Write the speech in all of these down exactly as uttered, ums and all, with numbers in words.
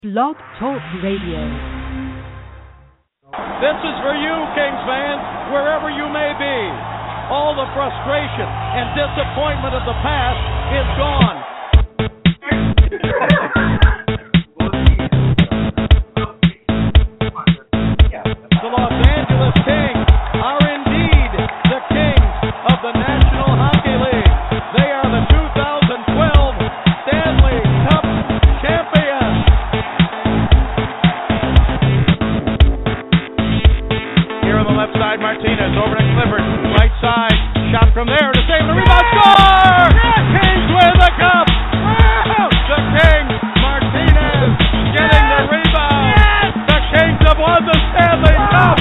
Blog Talk Radio. This is for you, Kings fans, wherever you may be. All the frustration and disappointment of the past is gone. The Los Angeles Kings are indeed the kings of the National Hockey League. They are the two thousand twelve Stanley Cup champions. Here on the left side, Martinez over to Clifford. Right side, shot from there to save the rebound. Score! Kings win the cup! The Kings, Martinez getting the rebound. The Kings have won the Stanley Cup!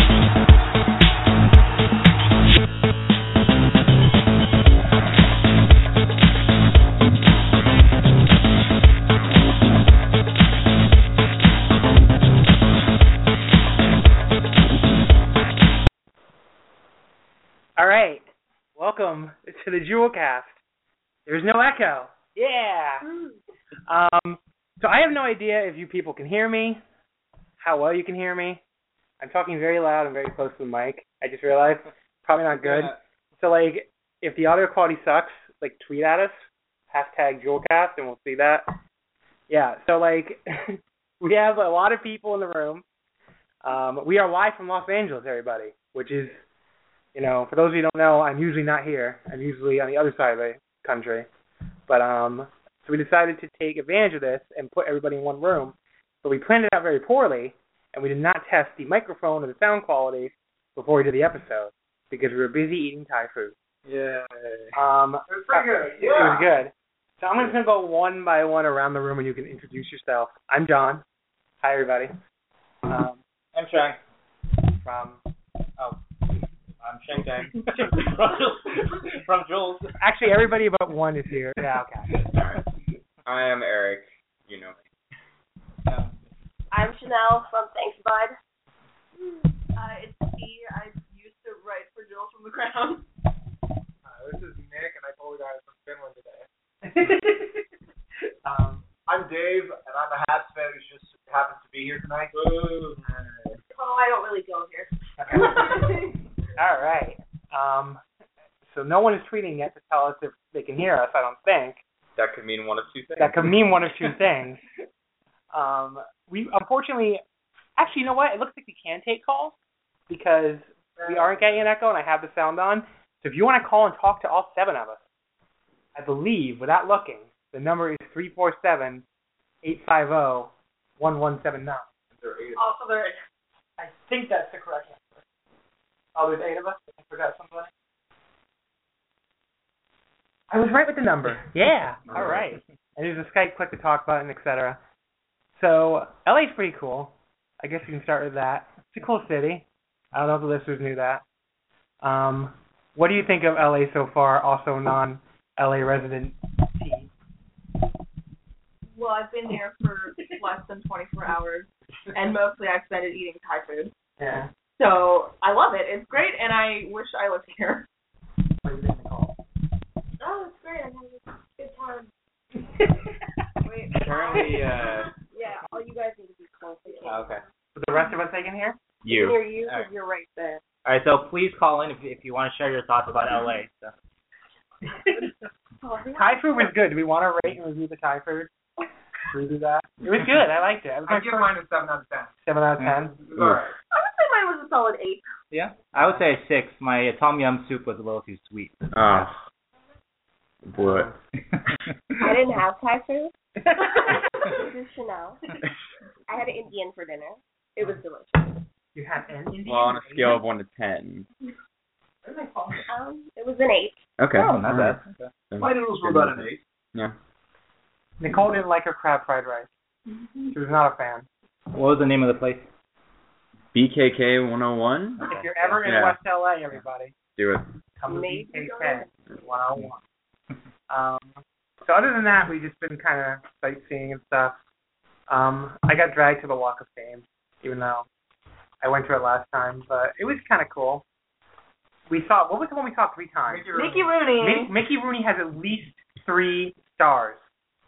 All right, welcome to the Jewelcast. There's no echo. Yeah. Um, so I have no idea if you people can hear me, how well you can hear me. I'm talking very loud and very close to the mic. I just realized probably not good. Yeah. So like, if the audio quality sucks, like tweet at us, hashtag Jewelcast, and we'll see that. Yeah. So like, we have a lot of people in the room. Um, we are live from Los Angeles, everybody, which is. You know, for those of you who don't know, I'm usually not here. I'm usually on the other side of the country. But, um, so we decided to take advantage of this and put everybody in one room. But we planned it out very poorly, and we did not test the microphone or the sound quality before we did the episode because we were busy eating Thai food. Yeah. Um, It was pretty good. It, it was good. So I'm just going to go one by one around the room and you can introduce yourself. I'm John. Hi, everybody. Um, I'm Shang. from... Oh. I'm Shang Tang. From Jules. Actually, everybody but one is here. Yeah, okay. I am Eric. You know me. Yeah. I'm Chanel from Thanks Bud. Uh, it's T. I used to write for Jules from the Crown. Uh, this is Nick, and I told you guys from Finland today. um, I'm Dave, and I'm a Habs fan who just happens to be here tonight. Boo. Oh, I don't really go here. all right. Um, so no one is tweeting yet to tell us if they can hear us, I don't think. That could mean one of two things. That could mean one of two things. Um, we unfortunately, actually, you know what? It looks like we can take calls because we aren't getting an echo and I have the sound on. So if you want to call and talk to all seven of us, I believe, without looking, the number is three four seven, eight five zero, one one seven nine. Also, there is. I think that's the correct answer. Oh, there's eight of us? I forgot somebody. I was right with the number. Yeah. All right. And there's a Skype click to talk button, et cetera. So L A's pretty cool. I guess you can start with that. It's a cool city. I don't know if the listeners knew that. Um, what do you think of L A so far, also non-L A resident T? Well, I've been here for less than twenty-four hours, and mostly I've spent it eating Thai food. Yeah. So I love it. It's great, and I wish I lived here. What do you think, Nicole? Oh, it's great. I'm having a good time. Wait. Apparently, uh, Yeah, all you guys need to be close. oh, okay. With the rest of us they can hear? You. Hear you All because right. you're right there. All right, so please call in if if you want to share your thoughts about L A. So. Oh, Thai food was good. Do we want to rate and review the Thai food? Should we do that? It was good. I liked it. It was I my give first mine a seven out of ten. seven out of ten. It was alright. I would say mine was a solid eight. Yeah, I would say a six. My tom yum soup was a little too sweet. Oh. Boy. I didn't have Thai food. This is Chanel. I had an Indian for dinner. It was delicious. You had an Indian? Well, on a scale of one to ten. Um, it was an eight. Okay. Oh, not bad. Okay. My noodles were about an eight. Yeah. Nicole didn't like her crab fried rice. She was not a fan. What was the name of the place? B K K one oh one? If you're ever in Yeah. West L A, everybody, Do it. come to Maybe B K go K one oh one. Um, so other than that, we've just been kind of sightseeing and stuff. Um, I got dragged to the Walk of Fame, even though I went to it last time, but it was kind of cool. We saw, what was the one we saw three times? Mickey Rooney. Mi- Mickey Rooney has at least three stars.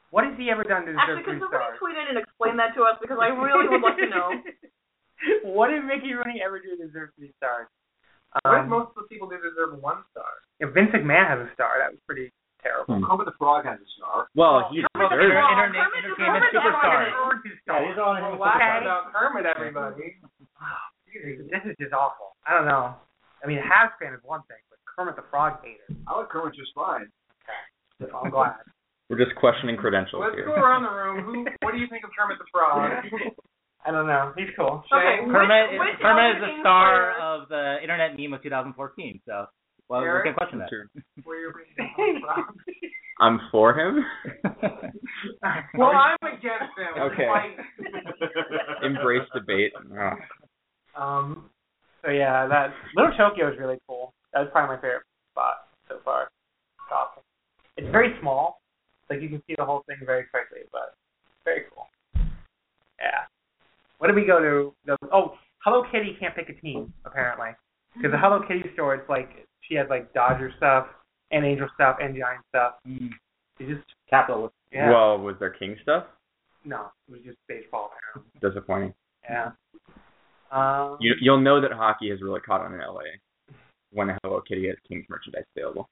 What has he ever done to deserve Actually, three could somebody stars? tweet in and explain that to us because I really would like to know. What did Mickey Rooney ever do to deserve three stars? What if Um, most of the people do deserve one star? if Vince McMahon has a star, that was pretty terrible. Hmm. Kermit the Frog has a star. Well, he Kermit the deserves Frog. it. Internet, Kermit the entertainment Frog. superstar. Earned his star. Yeah, these are all Well, entertainment laugh superstars. about Kermit, everybody. This is just awful. I don't know. I mean, Habs fan is one thing, but Kermit the Frog hater. I like Kermit just fine. So I'm glad. We're just questioning credentials Let's here. go around the room. Who? What do you think of Kermit the Frog? I don't know. He's cool. Okay, Shane? Kermit, Which- which Kermit is Elder the King star player- of the internet meme of two thousand fourteen, so well, we Eric? can question that. True. Where you're being Kermit the Frog? I'm for him. Well, I'm against him. Okay. Fight. Embrace debate. Oh. Um. So yeah, that Little Tokyo is really cool. That was probably my favorite spot so far. It's awesome. It's very small, like you can see the whole thing very quickly, but it's very cool. Yeah. What did we go to? The, oh, Hello Kitty can't pick a team apparently, because the Hello Kitty store, it's like she has like Dodger stuff and Angel stuff and Giant stuff. Mm. She just Capital. yeah. Well, was there King stuff? No, it was just baseball apparently. Disappointing. Yeah. Um. You, you'll know that hockey has really caught on in L A when a Hello Kitty has King's merchandise available.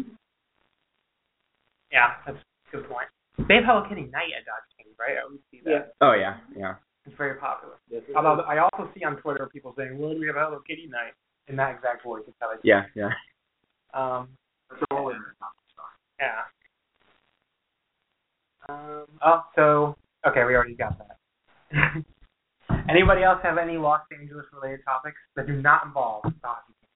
Yeah, that's a good point. They have Hello Kitty night at Dodger King, right? I always see that. Oh yeah, yeah. It's very popular. Although I also see on Twitter people saying, "Well, we have Hello Kitty night," in that exact voice. It's how they Yeah, yeah. Um. That's all in there. Yeah. Um. Oh, so okay, we already got that. Anybody else have any Los Angeles related topics that do not involve the hockey team?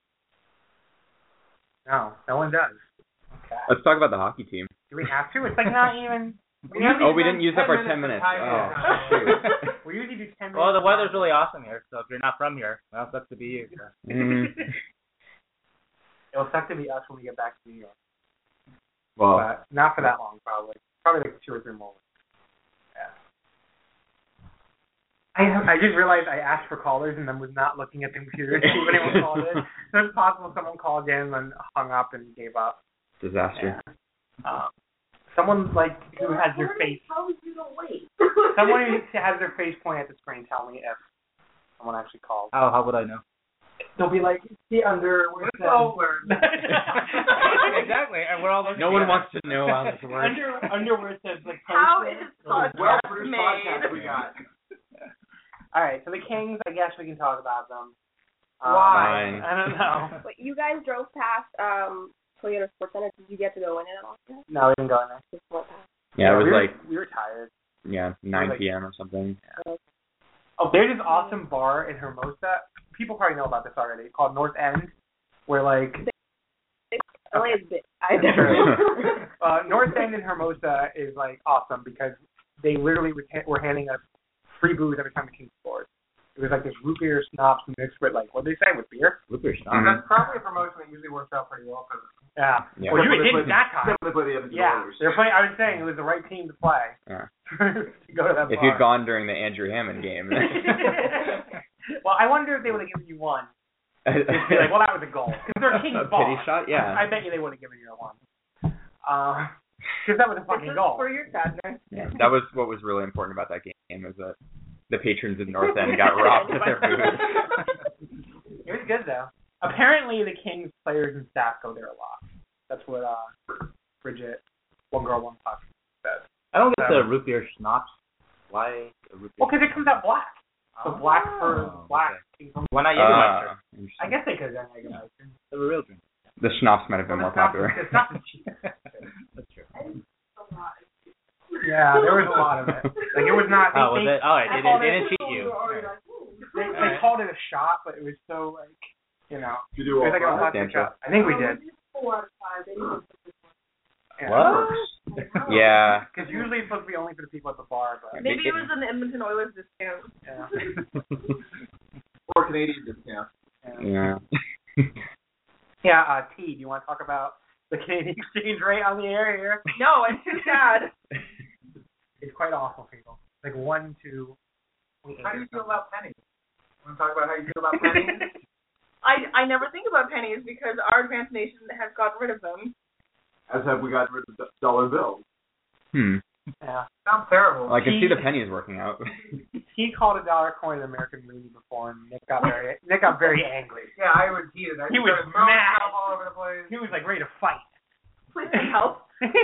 No, no one does. Okay. Let's talk about the hockey team. Do we have to? It's like not even. We Oh, we didn't spent use up ten our ten minutes minutes. of time Oh, here. shoot. We usually do ten minutes. Well, the weather's really awesome here, so if you're not from here, well, it sucks to be you. So. Mm, It'll suck to be us when we get back to New York, well, but not for that long, probably. Probably like two or three more weeks. Yeah. I I just realized I asked for callers and then was not looking at the computer to see if anyone called in. So it's possible someone called in and hung up and gave up. disaster. Yeah. Um, someone like who has their face. How you don't wait? Someone who has their face pointed at the screen. Tell me if someone actually called. How how would I know? They'll be like, see under where it Let's says- all learn. Exactly, and we're all looking. No one together. wants to know how this works. under under where it says like. How post- is podcast Well produced made? podcast we got. All right, so the Kings. I guess we can talk about them. Um, Why? I don't know. But you guys drove past um Toyota Sports Center. Did you get to go in it at all? No, we didn't go in there. Just went past. Yeah, it was we were, like we were tired. yeah nine p.m. or something. Oh, there's this awesome bar in Hermosa. People probably know about this already. Called North End, where like L A is big. I've never been. uh, North End in Hermosa is like awesome because they literally were, ha- were handing us free booze every time the Kings scored. It was like this root beer schnapps mixed with like what did they say with beer? Root beer Mhm. That's probably a promotion that usually works out pretty well for them. Yeah. Yeah. Well, you Except when they didn't play- that time. Except when they play the Edmonton Yeah, Oilers. they're playing. I was saying it was the right team to play Yeah. to go to that If bar. you'd gone during the Andrew Hammond game, Well, I wonder if they would have given you one. Just be like, well, that was a goal. Because they're Kings a ball. pity shot, yeah. I bet you they would have given you a one. Because that was a fucking This is goal. for your sadness. Yeah, that was what was really important about that game was that the patrons of North End got robbed of their booze. It was good though. Apparently, the Kings players and staff go there a lot. That's what uh, Bridget, one girl, one puck, said. I don't get So- the root beer schnapps. Why the root beer? Well, because it comes out black. So black for Oh, black. okay. Why not Jägermeister? Uh, interesting. I guess they could have done Jägermeister. They're a real drink. The schnapps might have been more It's not- popular. It's not the cheap. That's true. Yeah, there was a lot of it. Like it was not. They, Oh, was they, it? Oh, they, didn't, they didn't cheat you. they, they called it a shot, but it was so like, you know, You do it all was like a five? plastic shot. I think we did. Yeah. What? Yeah. Because usually it's supposed to be only for the people at the bar, but Maybe it was an Edmonton Oilers discount. yeah. Or Canadian discount. Yeah. Yeah, uh, T, do you want to talk about the Canadian exchange rate on the air here? No, I'm too sad. It's quite awful, people. Like one, two. How do you feel about pennies? Want to talk about how you feel about pennies? I I never think about pennies because our advanced nation has gotten rid of them. As have we got rid of the dollar bills. Hmm. Yeah. Sounds terrible. Well, I can He- see the pennies working out. He called a dollar coin an American Rooney before, and Nick got very Nick got very angry. Yeah, I was heated. I He just was started throwing mad. stuff all over the place. He was like ready to fight. Please some help.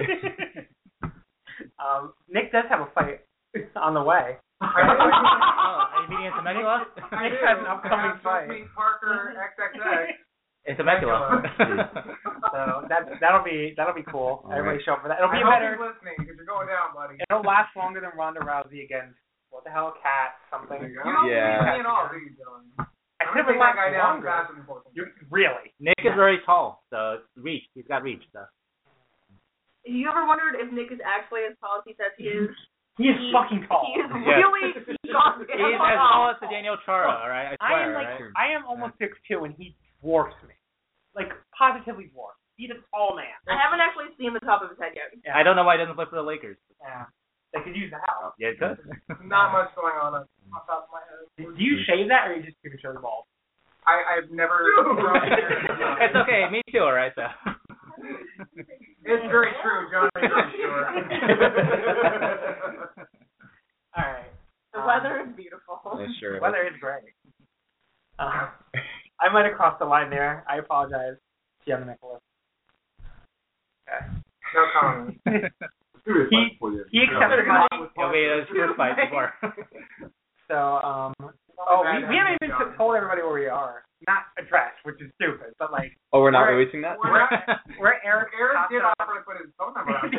um, Nick does have a fight on the way. Oh, are you meeting in Temecula? I Nick do. has an upcoming I have fight. to meet Parker X X X. In Temecula. So that that'll be that'll be cool. All Everybody right. show up for that. It'll I be hope better. you're listening because you're going down, buddy. It'll last longer than Ronda Rousey against what the hell, Cat something. You don't Yeah. believe me at all, do you, Dylan? I I'm could gonna take have that guy last down longer. fast and forth. You, really? Nick is very tall, so reach. He's got reach, so. You ever wondered if Nick is actually as tall as he says he is? He is He- fucking tall. He is Yes. really goddamn He's as tall as the Daniel Chara, all right? I I swear, am like right? I am almost six two, and he dwarfs me, like positively dwarfs. He's a tall man. I haven't actually seen the top of his head yet. Yeah. I don't know why he doesn't play for the Lakers. Yeah. They could use the help. Yeah, it could. Not much going on on top of my head. Do you shave that, or are you just keeping show the balls? I, I've never grown hair. It's okay. Me too, all right, so. It's very true, John. I'm very sure. All right. The Um, weather is beautiful. Yeah, sure. The weather is great. Uh, I might have crossed the line there. I apologize, Gianna Nicholas. Okay. No comment. He he accepted my. Yeah, wait, uh, first fight before. So um. Oh, we, we haven't even told everybody where we are. Not address, which is stupid, but like Oh, we're not We're- releasing that? we're we're Eric. Eric did Costa- offer to put his phone number out.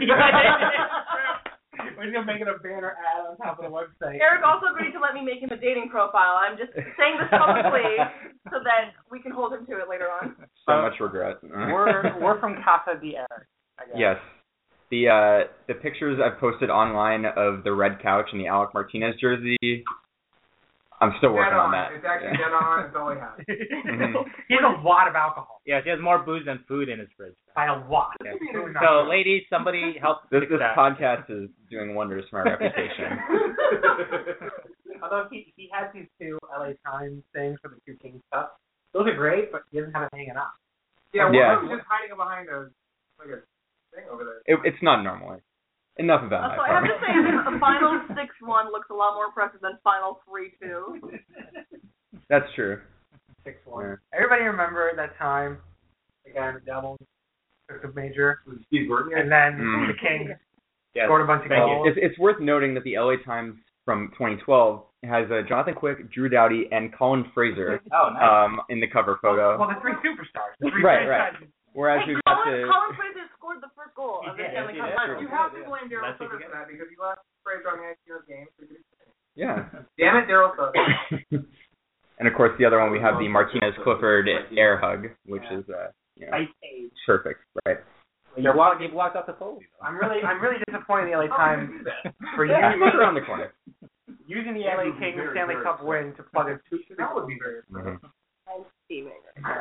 We're gonna make it a banner ad on top of the website. Eric also agreed to let me make him a dating profile. I'm just saying this publicly so that we can hold him to it later on. So much regret. We're we're from Casa de Eric. I guess. Yes. The uh the pictures I've posted online of the red couch and the Alec Martinez jersey, I'm still Dead working on. on that. It's actually Yeah. dead on. It's all he has. Mhm. He has a lot of alcohol. Yeah, he has more booze than food in his fridge. By a lot. Yeah. So not So, good. ladies, somebody help This fix this that. podcast is doing wonders for my reputation. Although he he has these two L A Times things for the two Kings stuff. Those are great, but he doesn't have it hanging up. Yeah, one Yeah. of them's just hiding behind a like a thing over there. It, it's not normal. Enough about Also, my I have part. to say, the final six one looks a lot more impressive than final three two. That's true. Six one. Yeah. Everybody remember that time the guy in the Devils took the major, Steve Gordon. and then Mm. the Kings Yes. scored a bunch of Thank you. goals. It's, it's worth noting that the L A Times from twenty twelve has uh, Jonathan Quick, Drew Doughty, and Colin Fraser Oh, nice. um, in the cover photo. Well, the three superstars. The three Right, right. franchises. Whereas Hey, we've got Colin, the Colin Fraser scored the first goal He of the did, Stanley he Cup did. Finals. You have to blame Daryl That's what Sutter you for get. that because he left Fraser on the ice in game. So he could- yeah. Damn it, Daryl Sutter. And of course, the other one we have the Martinez Clifford air hug, which is uh, you know, Ice Age. perfect, right? You walked, you walked out the pole. I'm really, I'm really disappointed in the L A Times for Yeah, using, right around the corner. using the L A Kings Stanley Cup win to plug in two. That would be very. Mhm. I'm steaming.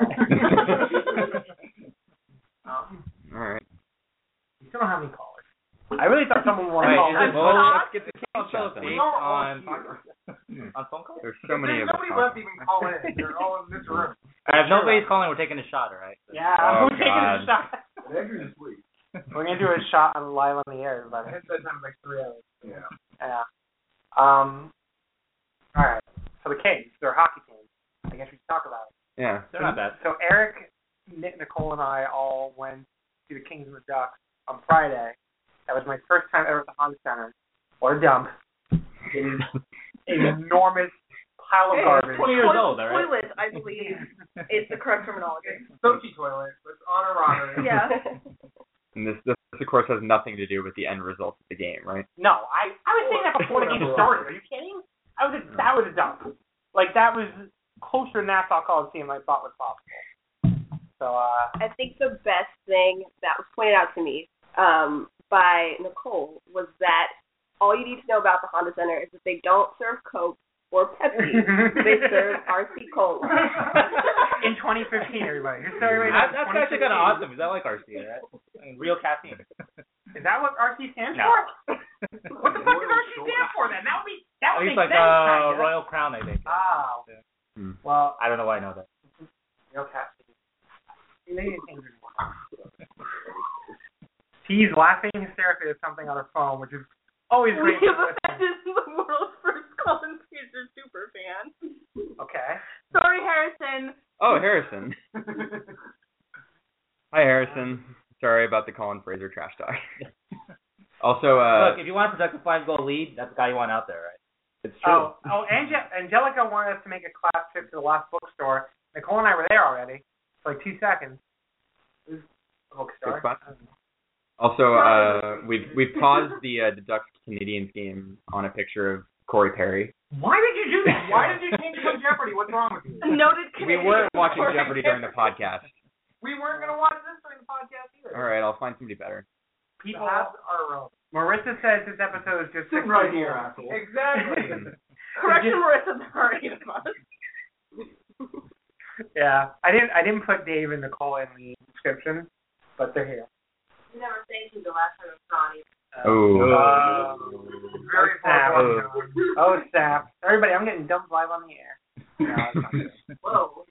Um, All right. we still don't have any callers. I really thought someone wanted to Wait, call. is it- in. well, Stop. let's get the Kings show based on on phone call. There's so many There's of us. nobody left even call in. They're all in this room. Uh, if nobody's calling, we're taking a shot, all right? Yeah, Oh, we're taking a God. shot. Andrew's asleep. We're gonna do a shot on live on the air, I everybody. had bedtime like three hours. Yeah. Yeah. Um. All right. So the Kings, they're a hockey team. I guess we should talk about it. Yeah. They're not bad. So Eric, Nick, Nicole, and I all went to the Kings and the Ducks on Friday. That was my first time ever at the Honda Center. What a dump! It is an enormous pile of garbage. twenty years Toilet- old, all right? Toilet, I believe, is the correct terminology. Sochi toilet. Let's honor Robert. Yeah. And this, this, of course, has nothing to do with the end result of the game, right? No, I I was saying that before the game started. Are you kidding? I was a, that was a dump. Like that was closer to Nassau Coliseum than I thought was possible. So uh, I think the best thing that was pointed out to me um, by Nicole was that all you need to know about the Honda Center is that they don't serve Coke or Pepsi. They serve R C Cola. in twenty fifteen, everybody. Just so everybody That, knows, that's actually kind of twenty awesome. Is that like R C, right? And real caffeine. fifteen. Is that what R C stands No. for? What the fuck does R C stand for then? That would be that Oh, would he's make like sense. uh, kinda. Royal Crown, I think. Oh. Yeah. Hmm. Well, I don't know why I know that. real casting. They didn't change it anymore. He's laughing hysterically at something on her phone, which is Always We great. have offended the world's first Colin Fraser super fan. Okay. Sorry, Harrison. Oh, Harrison. Hi, Harrison. Sorry about the Colin Fraser trash talk. Also, uh, Look, if you want to protect a five-goal lead, that's the guy you want out there, right? it's true. Oh, oh, Ange- Angelica wanted us to make a class trip to the last bookstore. Nicole and I were there already for like two seconds. It was a bookstore. Good spot. Also, uh, we've we've paused the uh, the Ducks Canadians game on a picture of Corey Perry. Why did you do that? Why did you change it on Jeopardy? What's wrong with you? Noted We Canadian. weren't watching Jeopardy during the podcast. We weren't going to watch this during the podcast either. All right, I'll find somebody better. People are irrelevant. Marissa says this episode is just Sitting right here, asshole. Exactly. Correction, Marissa, there are eight of us. Yeah, I didn't. I didn't put Dave and Nicole in the description, but they're here. You never thanked me the last time I was on you. Oh. Uh, Very oh, snap. far. Oh, snap. Everybody, I'm getting dumped live on the air. No, it's not good. Whoa.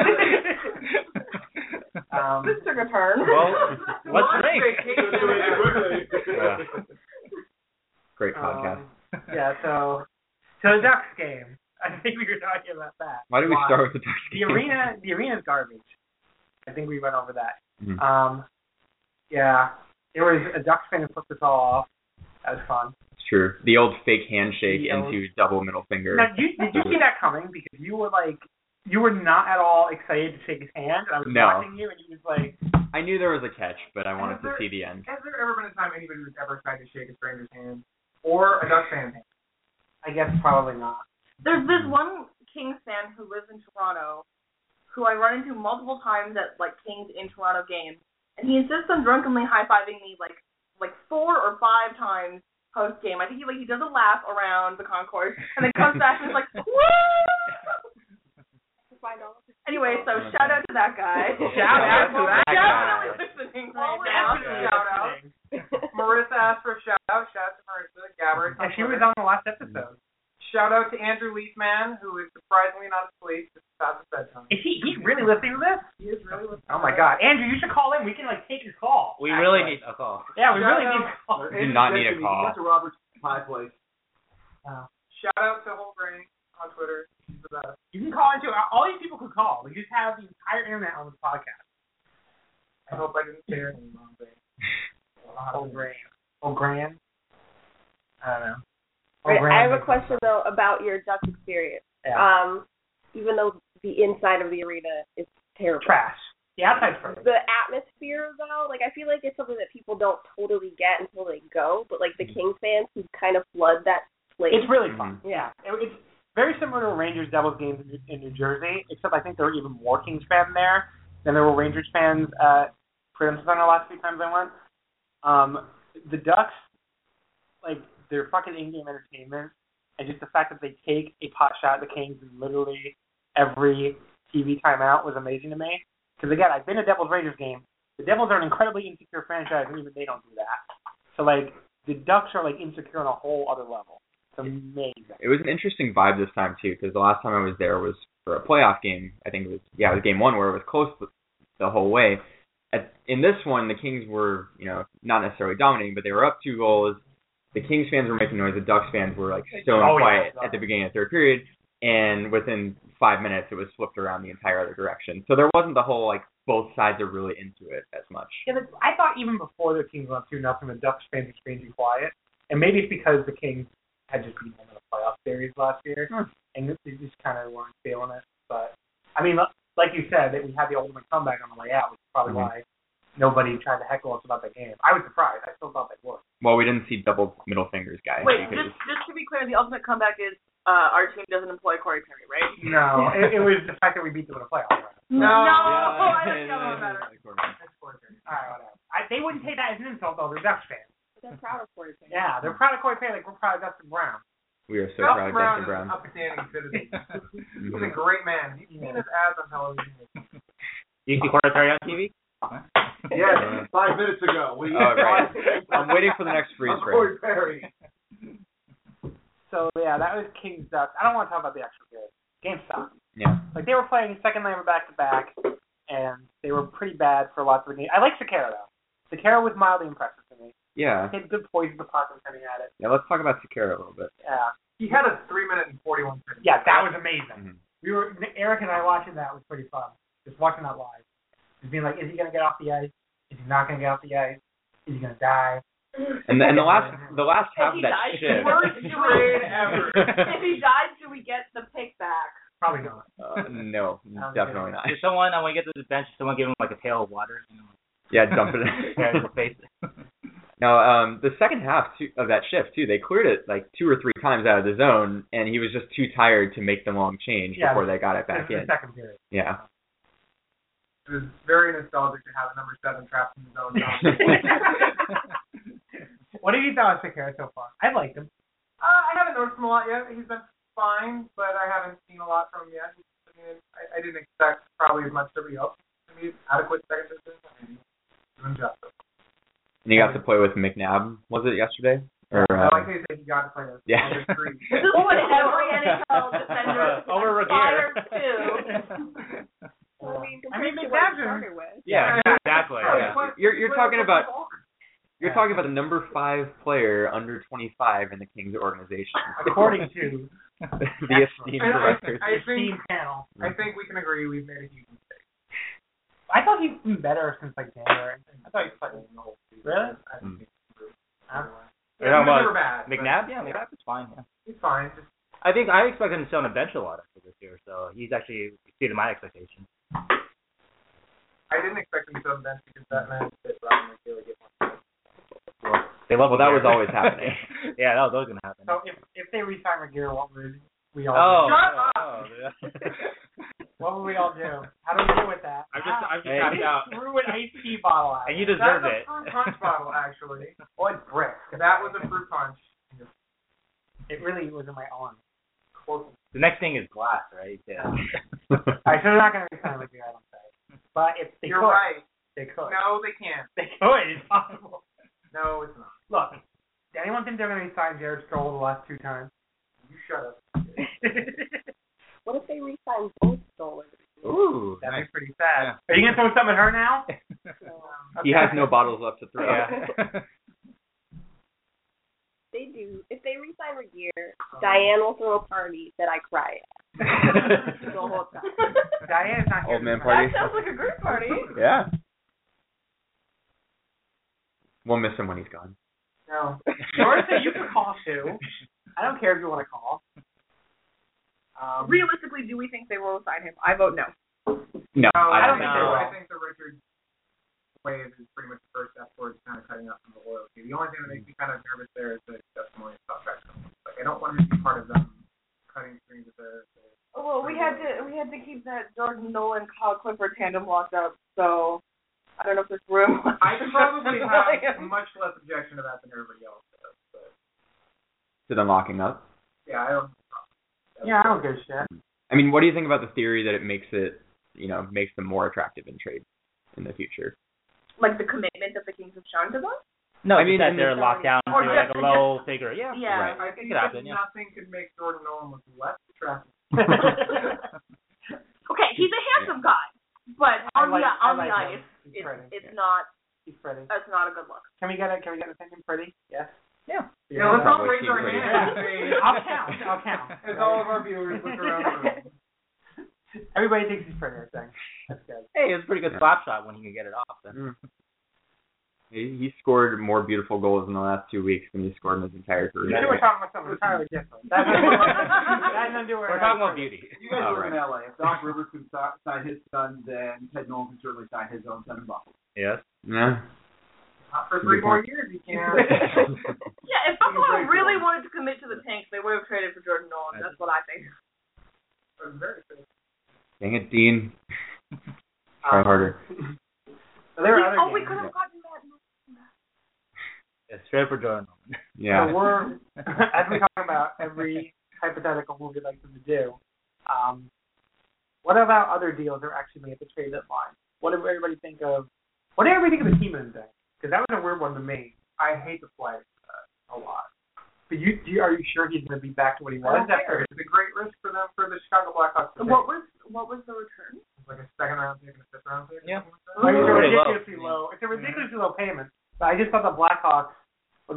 um, This took a turn. Well, let's drink. Yeah. Great podcast. um, yeah, so, so the Ducks game. I think we were talking about that. Why did we Why? start with the Ducks The game? arena, the arena's garbage. I think we went over that. Mhm. Um, yeah, there was a Ducks fan who flipped us all off. That was fun. It's true. The old fake handshake The old- into double middle finger. Now, you, did you see that coming? Because you were like, you were not at all excited to shake his hand, and I was No. watching you, and you was like, I knew there was a catch, but I wanted Is to there- see the end. Has there ever been a time anybody was ever tried to shake a stranger's hand? Or a Ducks fan's hand? I guess probably not. There's this one Kings fan who lives in Toronto, who I run into multiple times at like Kings in Toronto games, and he insists on drunkenly high-fiving me like like four or five times post game. I think he like he does a lap around the concourse and then comes back and is like, woo! Anyway, so shout out to that guy. Shout out to that Definitely guy. listening All right we now. have is shout out. Marissa asked for a shout out. Shout out to Marissa Gabbard. And she was on the last episode. Shout out to Andrew Leafman, who is surprisingly not asleep. It's past his bedtime. Is he? He's really listening to this? He is really listening. Oh my God, Andrew, you should call in. We can like take his call. We really need a call. Yeah, we Shout really out- need a call. Do not need a call. to Robert's Pie Place. Wow. Shout out to Whole Grain on Twitter. She's the best. You can call into all these people could call. We just have the entire internet on this podcast. I hope I didn't say her name wrong. Grain. Oh, Gran. Oh, Gran. I don't know. Oh, Right, Gran I have a makes question sense. though about your Ducks experience. Yeah. Um, even though the inside of the arena is terrible. Trash. The outside's perfect. The atmosphere though, like I feel like it's something that people don't totally get until they go, but like the Kings fans who kind of flood that place. It's really fun. Yeah. It, it's very similar to Rangers Devils games in, in New Jersey, except I think there were even more Kings fans there than there were Rangers fans at Freedom Center the last few times I went. Um, the Ducks, like, their fucking in-game entertainment, and just the fact that they take a pot shot at the Kings in literally every T V timeout was amazing to me. Because, again, I've been to Devils Rangers game. The Devils are an incredibly insecure franchise, and even they don't do that. So, like, the Ducks are, like, insecure on a whole other level. It's amazing. It was an interesting vibe this time, too, because the last time I was there was for a playoff game. I think it was, yeah, it was game one where it was close the whole way. At, in this one, the Kings were, you know, not necessarily dominating, but they were up two goals. The Kings fans were making noise. The Ducks fans were, like, stone Oh, yeah. quiet at the beginning of the third period. And within five minutes, it was flipped around the entire other direction. So there wasn't the whole, like, both sides are really into it as much. Yeah, but I thought even before the Kings went two nothing, the Ducks fans were strangely quiet. And maybe it's because the Kings had just beaten them in the playoff series last year, Hmm. and they just kind of weren't feeling it. But, I mean, like you said, that we had the ultimate comeback on the way out, which is probably Mhm. why nobody tried to heckle us about that game. I was surprised. I still thought they would. Well, we didn't see double middle fingers, guys. Wait, because- just just to be clear, the ultimate comeback is uh, our team doesn't employ Corey Perry, right? No, it, it was the fact that we beat them in the playoffs. Right? No, Yeah. I like the other one better. All right, whatever. I, they wouldn't take that as an insult, though. They're Ducks fans. They're proud of Corey Perry. Yeah, they're proud of Corey Perry like we're proud of Dustin Brown. We are so Dustin proud of Brown Dustin is Brown. an upstanding citizen. He's Mhm. a great man. You've seen his ads on television. You see Corey Perry on T V? Yeah. five minutes ago. We Oh, right. I'm waiting for the next freeze frame. Corey Perry. So yeah, that was Kings Ducks. I don't want to talk about the actual game. Game sucked. Yeah. Like they were playing second night back to back, and they were pretty bad for lots of the games. I like Sakara though. Sakara was mildly impressive to me. Yeah. He had good poise in the pocket when coming at it. Yeah, let's talk about Sekiro a little bit. Yeah. He had a three minute and forty-one seconds. Yeah, that was amazing. Mm-hmm. We were Eric and I watching that was pretty fun. Just watching that live. Just being like, is he gonna get off the ice? Is he not gonna get off the ice? Is he gonna die? And the, and the last the last half of If he that dies, shift. worst trade ever. If he dies, do we get the pick back? Probably not. Uh, no, definitely not. There's someone, uh, when we get to the bench, someone give him like a pail of water. You know, Yeah, dump it. yeah, in the face. No, um, the second half too, of that shift too, they cleared it like two or three times out of the zone, and he was just too tired to make the long change Yeah, before they got it back This in. is the second period. Yeah. It was very nostalgic to have a number seven trapped in his own zone. What have you thought of Sekiro so far? I liked him. Uh, I haven't noticed him a lot yet. He's been fine, but I haven't seen a lot from him yet. I mean, I, I didn't expect probably as much as everybody else. I mean, adequate second distance. I mean, doing justice. And you got to play with McNabb, was it yesterday? Or I uh, like how you said he got to play with. Yeah. This is what every N H L defender Uh, over aspires Regier. to. I mean, I mean, compared to what he McNabb's started with. Yeah, exactly. Yeah. Yeah. You're you're talking about you're Yeah. talking about the number five player under twenty-five in the Kings organization. According to the esteemed I, directors. I, I the think team panel. I think we can agree we've made a huge mistake. I thought he's been better since like January. I thought he was playing the whole season. Really? I think he's improved. Huh? You're Yeah, talking he was about never bad. but McNabb? Yeah, McNabb is fine. Yeah. He's fine. Just I think I expect him to sit on the bench a lot after this year, so he's actually exceeded my expectations. I didn't expect him to go to the bench because that meant that Robin McGill would get more. Well, they love Well, that Regier. was always happening. Yeah, that was always gonna happen. So if if they re-sign Regier, what would we all Oh, do? Shut oh, up! oh, yeah. What would we all do? How do we deal with that? I'm just, I'm just Hey. happy out. Threw an iced tea bottle out. And you That's deserve a it. fruit punch bottle, actually. Well, it's brick. That was a fruit punch. It really was in my arm. The next thing is glass, right? Yeah. All right, so they're not going to re-sign Regier, I don't think. But if they You're could, right. they could. No, they can't. They could. It's possible. No, it's not. Look, did anyone think they're going to re-sign Jared Stroll the last two times? You shut up. What if they re-sign both Stollers? Ooh, That'd nice. be pretty sad. Yeah. Are you going to throw something at her now? He has no bottles left to throw. Yeah. They do. If they re-sign Regier, Diane will throw a party that I cry at. The whole time. Diane's not here. Old man tonight. party. That sounds like a great party. Yeah. We'll miss him when he's gone. No. Dorothy, you can call too. I don't care if you want to call. Um, Realistically, do we think they will sign him? I vote no. No, No, I I don't don't think think they so. will. I think the Richard wave is pretty much the first step towards kind of cutting out some of the loyalty. The only thing that makes me kind of nervous there is the testimony of contract. Like, I don't want to be part of them cutting strings with their. their Well, we had to we had to keep that Jordan Nolan Kyle Clifford tandem locked up, so I don't know if there's room. I probably have much less objection to that than everybody else does. But To them locking up. yeah, I don't. yeah, I don't give a shit. I mean, what do you think about the theory that it makes it, you know, makes them more attractive in trade in the future? Like the commitment that the Kings have shown to them. No, I I mean, mean that in they're the- locked down to Or like just- a low figure. Yeah. Yeah. Right. I It think could happen, that yeah. nothing could make Jordan Nolan look less attractive. Okay, he's a handsome guy, but I on like- the I on like the him. ice, He's it's pretty. it's not He's pretty. that's not a good look. Can we get a Can we get an opinion pretty? Yes. Yeah. Yeah, let's all Probably raise our pretty. hands and say, I'll count. I'll count. as all of our viewers look around the room. Everybody thinks he's pretty. I think. That's good. Hey, it's a pretty good slap shot when he can get it off. Then. He, he scored more beautiful goals in the last two weeks than he scored in his entire career. Maybe we're talking about something entirely different. That has nothing to do with. We're talking about beauty. You guys Oh, live in right. L A. If Doc Rivers can si- sign his son, then Ted Nolan can certainly sign his own son in Buffalo. Yes. Yeah. Not for three more years, you can. Yeah, if Buffalo Very really cool. wanted to commit to the tanks, they would have traded for Jordan Nolan. That's what I think. Very good. Dang it, Dean. Try harder. So there We- are other oh, we games. could have gotten that. It's straight for Jordan. Yeah. So we're, as we talk about every hypothetical move we'd like them to do, um, what about other deals that are actually made at the trade deadline? What did everybody think of? What did everybody think of the Tiemann thing? Because that was a weird one to me. I hate the play uh, a lot. But you, do you, are you sure he's going to be back to what he was? I don't care. It's a great risk for them for the Chicago Blackhawks to take. What was what was the return? It's like a second round pick and a fifth round pick. Yeah. Like, it's a Pretty low. ridiculously low. It's a ridiculously low payment. But I just thought the Blackhawks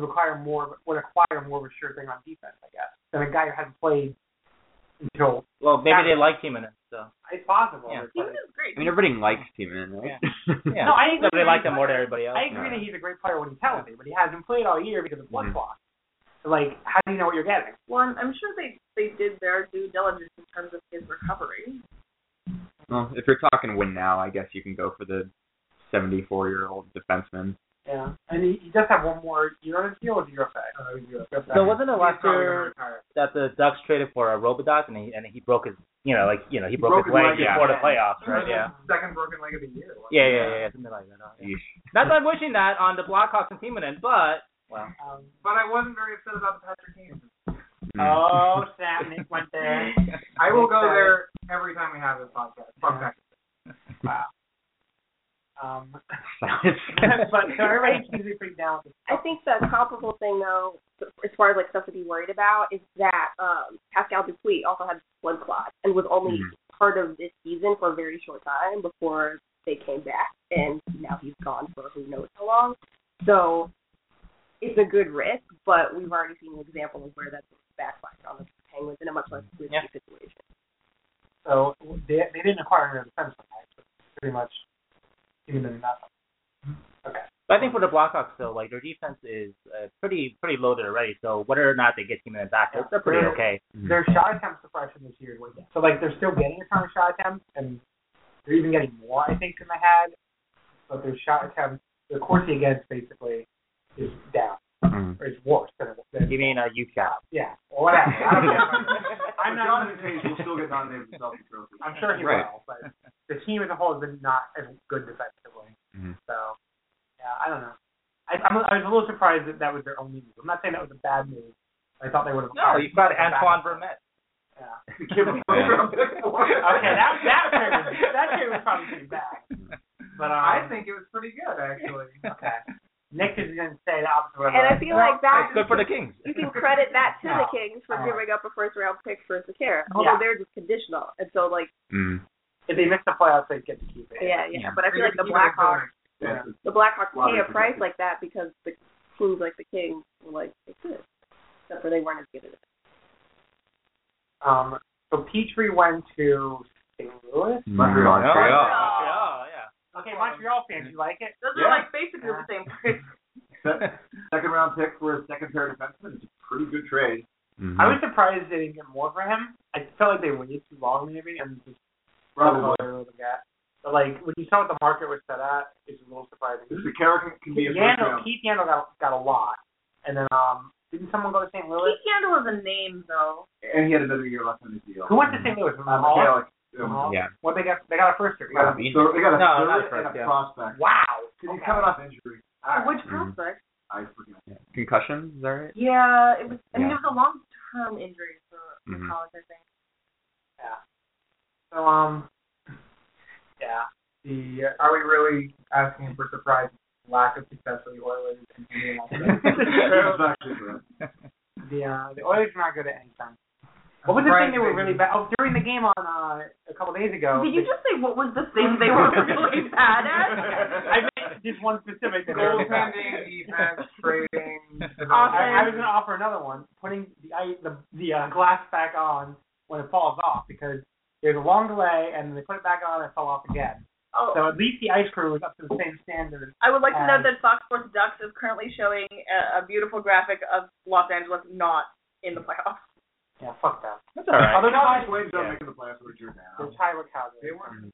require more would acquire more of a sure thing on defense, I guess, than a guy who hasn't played until. Well, maybe they like Timonen, so. It's possible. Yeah. Timonen's great. I mean, everybody likes Timonen, right? Yeah. No, I agree. Nobody liked him more than everybody else. I agree No. that he's a great player when he's healthy, but he hasn't played all year because of blood Mhm. clots. Like, how do you know what you're getting? Well, I'm, I'm sure they they did their due diligence in terms of his recovery. Well, if you're talking win now, I guess you can go for the seventy-four-year-old defenseman. Yeah, and he, he does have one more year on his deal with U F A. Uh, U F A. So wasn't it last He's probably year gonna retire. that the Ducks traded for a Robidas and he and he broke his, you know, like you know he broke, broke his his leg leg, before yeah. the playoffs, right? Yeah. Second broken leg of the year. wasn't Yeah, it? yeah, yeah, yeah, something like that. huh? Yeah. Yeesh. Not that I'm wishing that on the Blackhawks and Timonen, but well, Um, But I wasn't very upset about the Patrick Kane. Mm. oh, snap, Nick went there. I will go Sorry. there every time we have this podcast. Fuck Yeah. that. Wow. Um, Silence. but so everybody seems to be pretty down with this. I think the comparable thing, though, as far as like stuff to be worried about, is that um, Pascal Dupuis also had blood clots and was only Mhm. part of this season for a very short time before they came back, and now he's gone for who knows how long. So it's a good risk, but we've already seen an example of where that's backfired on the Penguins in a much less risky Yeah. situation. So they they didn't acquire another defenseman, right? So pretty much even though nothing. Okay. but I think for the Blackhawks though, like their defense is uh, pretty pretty loaded already. So whether or not they get Timonen back, they're, they're pretty They're- okay. Their shot attempts suppression this year is way down. So like they're still getting a ton of shot attempts, and they're even getting more, I think, than they had. But their shot attempts, their Corsi against basically is down, Mm. or it's worse than it than You mean uh, you shot? yeah, or whatever. I don't know. I'm not. Jonathan Taves will still get nominated for Selfie Trophy. I'm sure he Right. will, but the team as a whole has been not as good defensively. Mhm. So yeah, I don't know. I, I'm, I was a little surprised that that was their only move. I'm not saying that was a bad move. I thought they would have. No, you've got Antoine Vermette. Yeah. Give him a round pick for it. Okay, that that trade was that trade was probably pretty bad. But um, I think it was pretty good, actually. okay. Nick is going to say the opposite. of And I what- feel like that It's good for the Kings. you can credit that to the No. Kings for Uh, giving up a first round pick for Sakara, although Yeah. they're just conditional, and so like Mm. if they miss the playoffs, they get to keep it. yeah, yeah. Yeah. But I feel like the Even if Blackhawks, Yeah. the Blackhawks Lot of pay a different price things. like that because the teams like the Kings were like they could, except for they weren't as good at it. Um. So Petrie went to Saint Louis. Montreal. Montreal. Montreal. Montreal, yeah. Okay, Montreal fans, you like it? Those Yeah. are like basically the same price. Se- Second round pick for a second pair defenseman is a pretty good trade. Mhm. I was surprised they didn't get more for him. I felt like they waited too long, maybe, and just Probably. the gap. But like when you saw what the market was set at, it's a little surprising. The character can be a first Yandel, round. Keith Yandel got got a lot, and then um, didn't someone go to Saint Louis? Keith Yandel is a name, though. And he had another year left on his deal. Who went to Saint Louis? Uh, Hall? Mikhail, Hall? Yeah. What they got? They got a first year. They got a, Bean. third, they got a No, third not a and first, a yeah. prospect. Wow. Because he's Okay. coming off injury. Alright. Which Mhm. prospect? I forget. Concussion, is that right? Yeah, it was. I mean, Yeah. it was a long-term injury for, for Mhm. college, I think. Yeah. So um, yeah. The uh, are we really asking for surprise lack of success for the Oilers in Indianapolis? It's actually correct. The uh, the Oilers are not good at any time. What was the thing they were really bad? Oh, during the game on uh, a couple days ago. Did you they- just say what was the thing they were really bad at? I meant just one specific. that they were bad at. Goaltending, defense, trading. I, I was going to offer another one, putting the ice, the the uh, glass back on when it falls off, because there's a long delay, and then they put it back on and it fell off again. Oh, So at least the ice crew was up to the same standard. I would like to um, note that Fox Sports Ducks is currently showing a, a beautiful graphic of Los Angeles not in the playoffs. Yeah, fuck that. That's all right. Other The Calgary guys, Flames Yeah. don't make the playoffs, which are now. they're tied with Calgary. They were.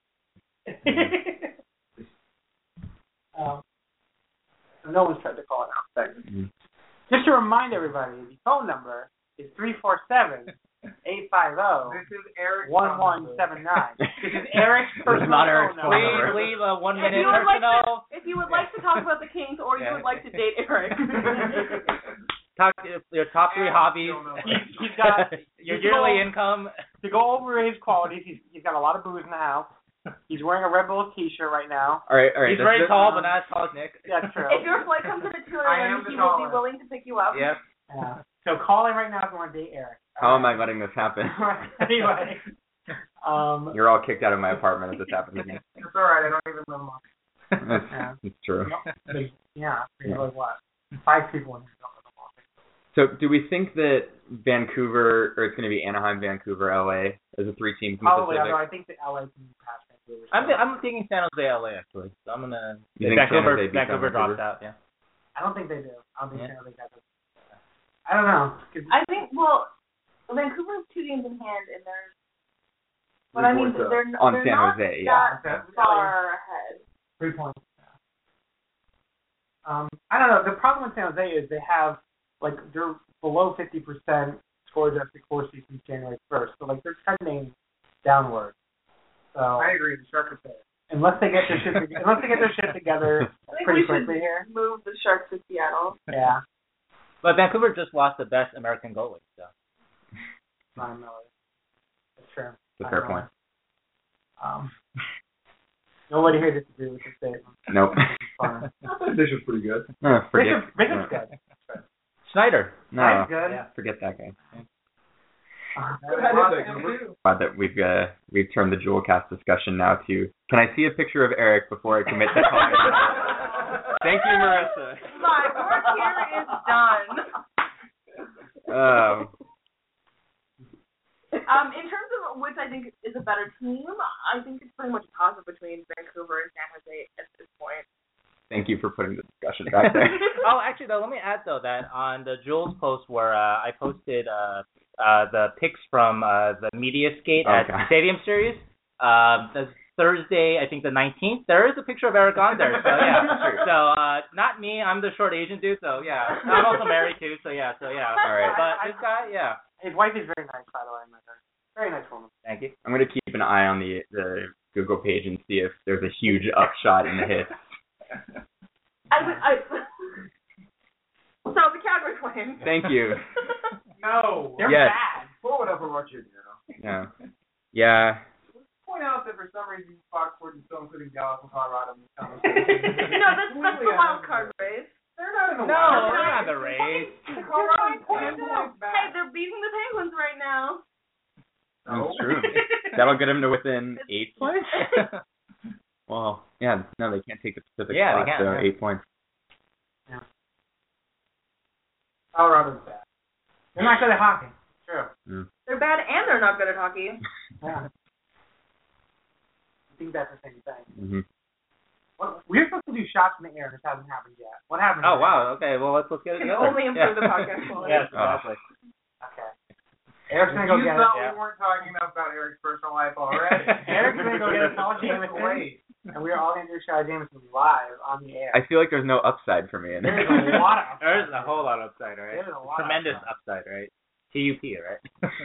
um, no one's tried to call it out. But Mhm. just to remind everybody, the phone number is three four seven, eight five zero, This is Eric. one one seven nine. This is Eric's personal not phone Eric's number. phone Leave, number. leave a one If minute you would like to, personal. if you would like to talk about the Kings or you Yeah. would like to date Eric. Talk your top three hobbies. He's- he's got- your he's yearly got- income. To go over his qualities, he's, he's got a lot of booze in the house. He's wearing a Red Bull t-shirt right now. All right, all right. He's this- very this- tall, but not as tall as Nick. That's true. If your flight comes in at two I a.m., am the he will be taller. willing to pick you up. Yep. Yeah. So call in right now if you want to date Eric. How am I letting this happen? Anyway. Um, You're all kicked out of my apartment if this happens again. It's all right. I don't even live long. That's, Yeah. it's true. yeah. Really what? Five people in here don't know the Baltic. So do we think that Vancouver, or it's going to be Anaheim, Vancouver, L A as a three-team from the Probably, Pacific? although I think that L A can pass Vancouver. I'm th- I'm thinking San Jose, L A actually. So I'm gonna. You think San Vancouver, Jose beats Vancouver Vancouver? drops out. Yeah. I don't think they do. I don't think Yeah. San Jose has it. I don't know. 'Cause I think, well, Vancouver has two games in hand, and they're, but I mean, Three points they're, up. they're On not San Jose, yeah. that far ahead. Three points. Um, I don't know. The problem with San Jose is they have, like, they're below fifty percent score adjusted courses since January first. So, like, they're trending downward. So I agree. The Sharks are fair. unless they get their shit, to- unless they get their shit together I think pretty we should quickly here. move the Sharks to Seattle. Yeah. But Vancouver just lost the best American goalie. So. Ryan Miller. That's true. That's a fair Ryan point. Miller. Um, nobody here disagrees with this statement. Nope. Fine. Bishop's pretty good. No, forget. Bishop, Bishop's good. Schneider. No, Ryan's good. Yeah. forget that guy. Uh, Glad that we've uh, we've turned the Jewel Cast discussion now to. Can I see a picture of Eric before I commit to comment? Thank you, Marissa. My work here is done. Um, Um, in terms of which I think is a better team, I think it's pretty much a toss-up between Vancouver and San Jose at this point. thank you for putting the discussion back there. Oh, actually, though, let me add though that on the Jules post where uh, I posted uh, uh, the pics from uh, the Mediascape Oh, at God. Stadium Series. Um, that's Thursday, I think the nineteenth. There is a picture of Eric on there. So yeah. So uh, not me. I'm the short Asian dude. So yeah. I'm also married too. So yeah. So yeah. All right. But this guy, yeah. His wife is very nice, by the way. I met her. Very nice woman. Thank you. I'm going to keep an eye on the the Google page and see if there's a huge upshot in the hits. I, I, so the Calgary Flames. Thank you. No. They're Yes. bad. Forward up for March Junior. Yeah. Yeah. Point out that for some reason Fox Sports is still including Dallas and Colorado in this no, conversation. that's, that's the wild card race. They're not in the No, wild they're card. not the race. Colorado Hey, ten points back. they're beating the Penguins right now. That's true. That'll get him to within eight points? Well, yeah, no, they can't take the Pacific Yeah, spot, they can't, so yeah. eight points. Colorado's bad. They're not good at hockey. True. Mm. They're bad and they're not good at hockey. Yeah. I think that's the same thing. Mm-hmm. What, we were supposed to do shots in the air, and this hasn't happened yet. What happened? Oh wow. Okay. Well, let's let's get it Can together. only improve yeah. the podcast quality. Yes, Oh. exactly. Okay. Eric's gonna go you get thought it. Yeah. we weren't talking enough about Eric's personal life already. Eric's gonna go get a Paul Jameson, Wait. and we're all gonna do Shai Jameson live on the air. I feel like there's no upside for me in There's this. a lot of There's a whole lot of upside, right? There's a lot of Tremendous upside, right? T U P, right?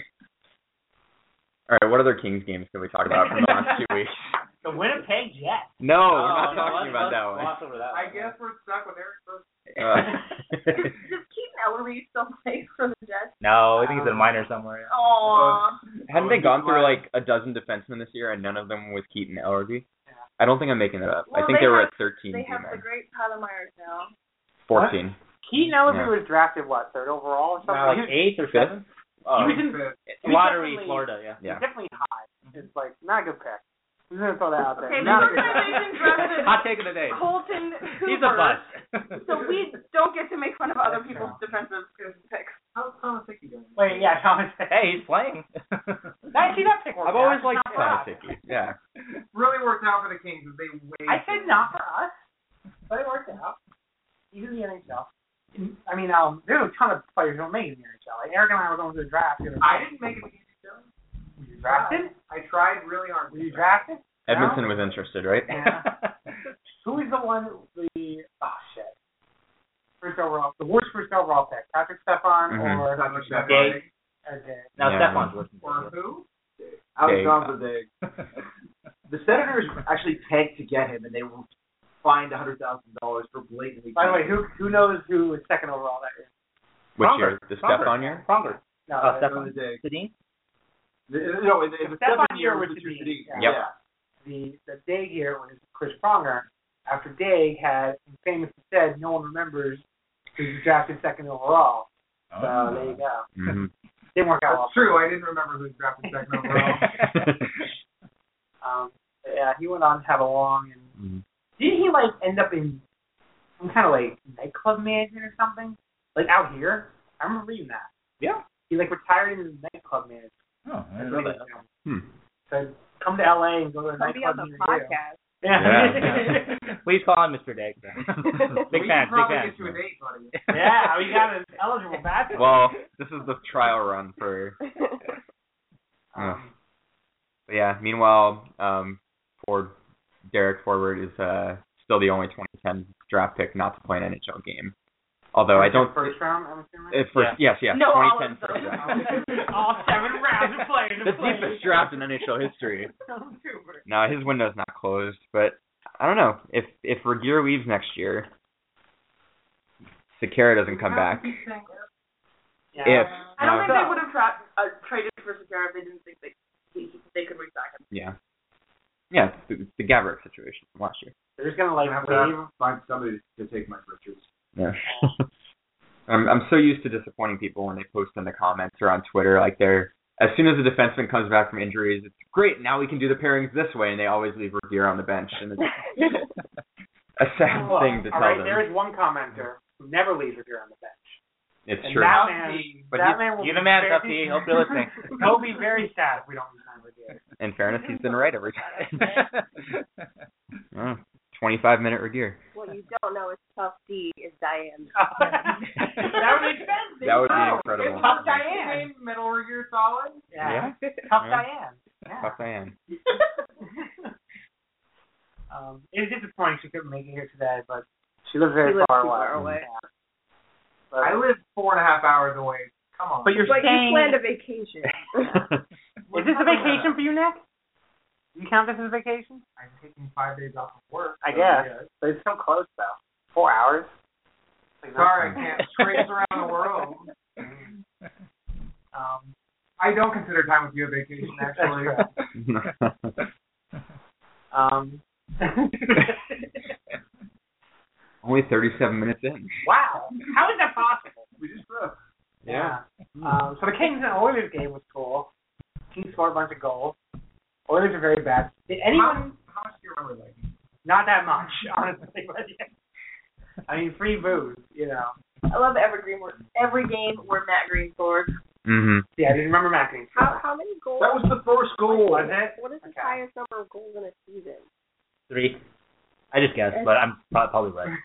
All right, what other Kings games can we talk about from the last two weeks? The Winnipeg Jets. No, Oh, we're not no, talking let's- about let's that one. gloss over that I one, guess we're stuck with Eric first. Uh, Does, does Keaton Ellery still play for the Jets? No, I think he's in a minor somewhere. Aww. hadn't they gone through like a dozen defensemen this year and none of them with Keaton Ellerby? I don't think I'm making that up. I Well, think they they were have- at thirteen. They have the team, great Tyler Myers now. fourteen. Keaton Ellerby Yeah. was drafted what, third overall or something? No, like he was, eighth or Fifth? seventh? he Oh, was in Fifth. he was lottery, definitely- Florida, yeah. he Yeah. was definitely high. It's like not a good pick. I'm just gonna throw that out there. Okay, this Not a good pick. organization drafted Hot take of the day. Colton Hoover. He's a bust. So we don't get to make fun of other people's defensive picks. How's Thomas Hickey doing? Wait, yeah, Thomas. Hey, he's playing. I see that pick. worked I've out. always liked Not for Thomas us. Hickey. Yeah. Really worked out for the Kings. They way. I said not for us, but it worked out. He's in the N H L. I mean, um, there's a ton of players who don't make it in the N H L. Like Eric and I were going to the draft. the other I day. didn't make it. Were you drafted? I tried really hard. Were you drafted? Edmondson was interested, right? Yeah. Who is the one? The oh shit. First overall, the worst first overall pick. Patrick Stepan Mhm. or Patrick Stepan. Dig? Or Dig. Now Yeah. Stefan's working. Or who? I was Dig. gone for Dig. The Senators actually tanked to get him, and they were fined one hundred thousand dollars for blatantly. By the way, who who knows who was second overall that year? Which Pronger. year? The Stepan year? Pronger. No, Oh, the- Stepan. the Dig. Sedin? The- No, in the, in the Stepan second year year was was the Sedin. Sedin. Yeah. Yep. the the Dig year was Chris Pronger. After Dig had famously said, no one remembers who was drafted second overall. So there you go. Mm-hmm. Didn't work out well. That's true. I didn't remember who was drafted second overall. Um, but yeah, he went on to have a long and Mhm. didn't he like end up in some kind of like nightclub management or something. Like out here, I remember reading that. Yeah. He like retired as a nightclub manager. Oh, I didn't know that. Hmm. So come to L A and go to a Come be nightclub on the near you. podcast. Yeah. Yeah. Please call him Mister Diggs. Big we fan, can probably big get you a fan. date, buddy. Yeah, we got an eligible bachelor. Well, this is the trial run for. Uh, but yeah. Meanwhile, um, Ford, Derek Forward is uh still the only twenty ten draft pick not to play an N H L game. Although I don't. First round, I'm assuming. It first, Yeah. yes, yes. No, all twenty ten of them. first round. All seven rounds of playing. The deepest draft in N H L history. No, his window's not closed, but I don't know if if Regier leaves next year, Sekera doesn't come back. Yeah. If I don't no, think they would have tra- uh, traded for Sekera if they didn't think they he, they could resign him. yeah, yeah, the, the Gabrick situation from last year. They're just gonna like I have wave. to find somebody to take Mike Richards. Yeah. I'm I'm so used to disappointing people when they post in the comments or on Twitter like they're as soon as the defenseman comes back from injuries, it's great. Now we can do the pairings this way, and they always leave Regier on the bench, and it's a sad Well, thing to all tell right, them. there is one commenter who never leaves Regier on the bench. It's And true. that man, But that he's- man will You're be the man, very- Tufty. Hope you're listening. He'll be very sad if we don't resign Regier. In fairness, he's been right every time. oh, twenty-five minute Regier. What you don't know is Tough D is Diane. That would be expensive. That would be Oh, incredible. Tough Diane. Middle Regier solid. Yeah. Yeah. Tough Yeah. Diane. Yeah. Fuck Diane. um, it's disappointing she couldn't make it here today, but she lives very She lives far too away. far away. Yeah. But, I live four and a half hours away. Come on. but you're But staying. you planned a vacation. Is this a vacation for you, Nick? You count this as a vacation? I'm taking five days off of work. I so, guess. yeah. But it's so close, though. Four hours. Like, Sorry, I nothing. can't trace around the world. Um, I don't consider time with you a vacation, actually. um, Only thirty-seven minutes in. wow. How is that possible? We just broke. Yeah. Um, so the Kings and Oilers game was cool. Kings scored a bunch of goals. Oilers are very bad. Did anyone? How, how much do you remember that game? Not that much, honestly. But yeah. I mean, free booze, you know. I love every game where every game where Matt Green scores. Mm-hmm. Yeah, I didn't remember Matt Green. How how many goals? That was the first goal. Was it? What is the Okay. highest number of goals in a season? Three. I just guessed, but I'm pro- probably right.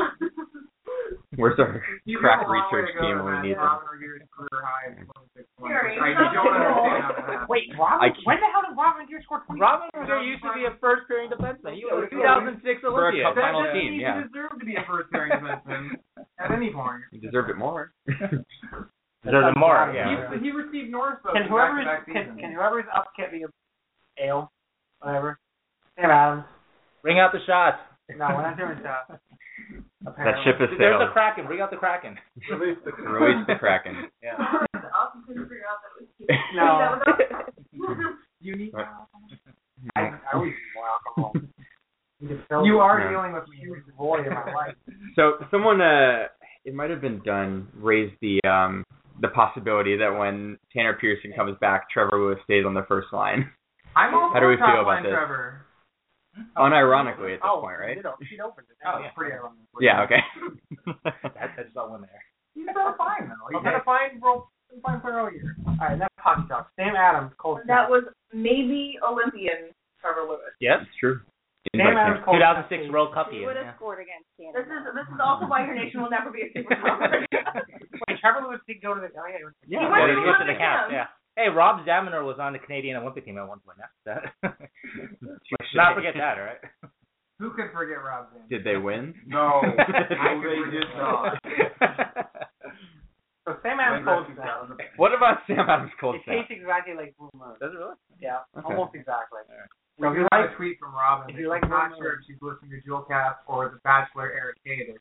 Where's our You crack have a long way research to go team to when match we need them? Robin Regeer's career high of twenty-six points. Here, I you- don't understand how that happened. Wait, Robin? I can't- When the hell did Robin Gear score twenty? Robin Regier used to be a first pairing defenseman. He was a two thousand six For a Olympian. cup That final doesn't team, mean yeah. He deserved to be a first pairing defenseman at any point. He deserved it more. Deserves more. Yeah. Yeah. He, he received Norris votes Can in whoever's back-to-back can, seasons. can whoever's up get me a ale, whatever. Sam Adams. Bring out the shots. No, we're not doing that. That ship is There's sailed. the Kraken. Bring out the Kraken. Release the Kraken. Yeah. Awesome to figure out that was No. That was You need What? I, I always need more alcohol. You, can fill You the are Yeah. dealing with me. huge void in my life. So someone, uh, it might have been done, raised the um the possibility that when Tanner Pearson comes back, Trevor Lewis stays on the first line. I'm all How do we for feel top about line this? Trevor. Unironically at this Oh, point, right? She did, she opened it. Oh, That's pretty ironic. Yeah. Okay. That, that's not one there. He's done fine though. He's Okay. had a fine role, fine player all year. All right, that's hockey talk. Sam Adams, cold That snap. was maybe Olympian Trevor Lewis. Yes. It's true. Sam Adams, cold two thousand six snap. World Cup He year. would have Yeah. scored against Canada. This is this is also why your nation will never be a superpower. Wait, Trevor Lewis did go to the. Oh, yeah, he went to- Yeah, He went he to the went to the Olympic camp. team. Yeah. Hey, Rob Zaminer was on the Canadian Olympic team at one point. Yeah. Let's not forget that, all right? Who could forget Rob Zane? Did they win? No, no, they did not. So Sam Adams, cold snap. What about Sam Adams cold It snap? tastes exactly like Blue Moon. Does it really? Yeah, Okay. almost exactly. We So if do you have like, a tweet from Robin. if you that like she's not Blue sure Moon. if she's listening to Jewel Cast or The Bachelor Eric Hayden.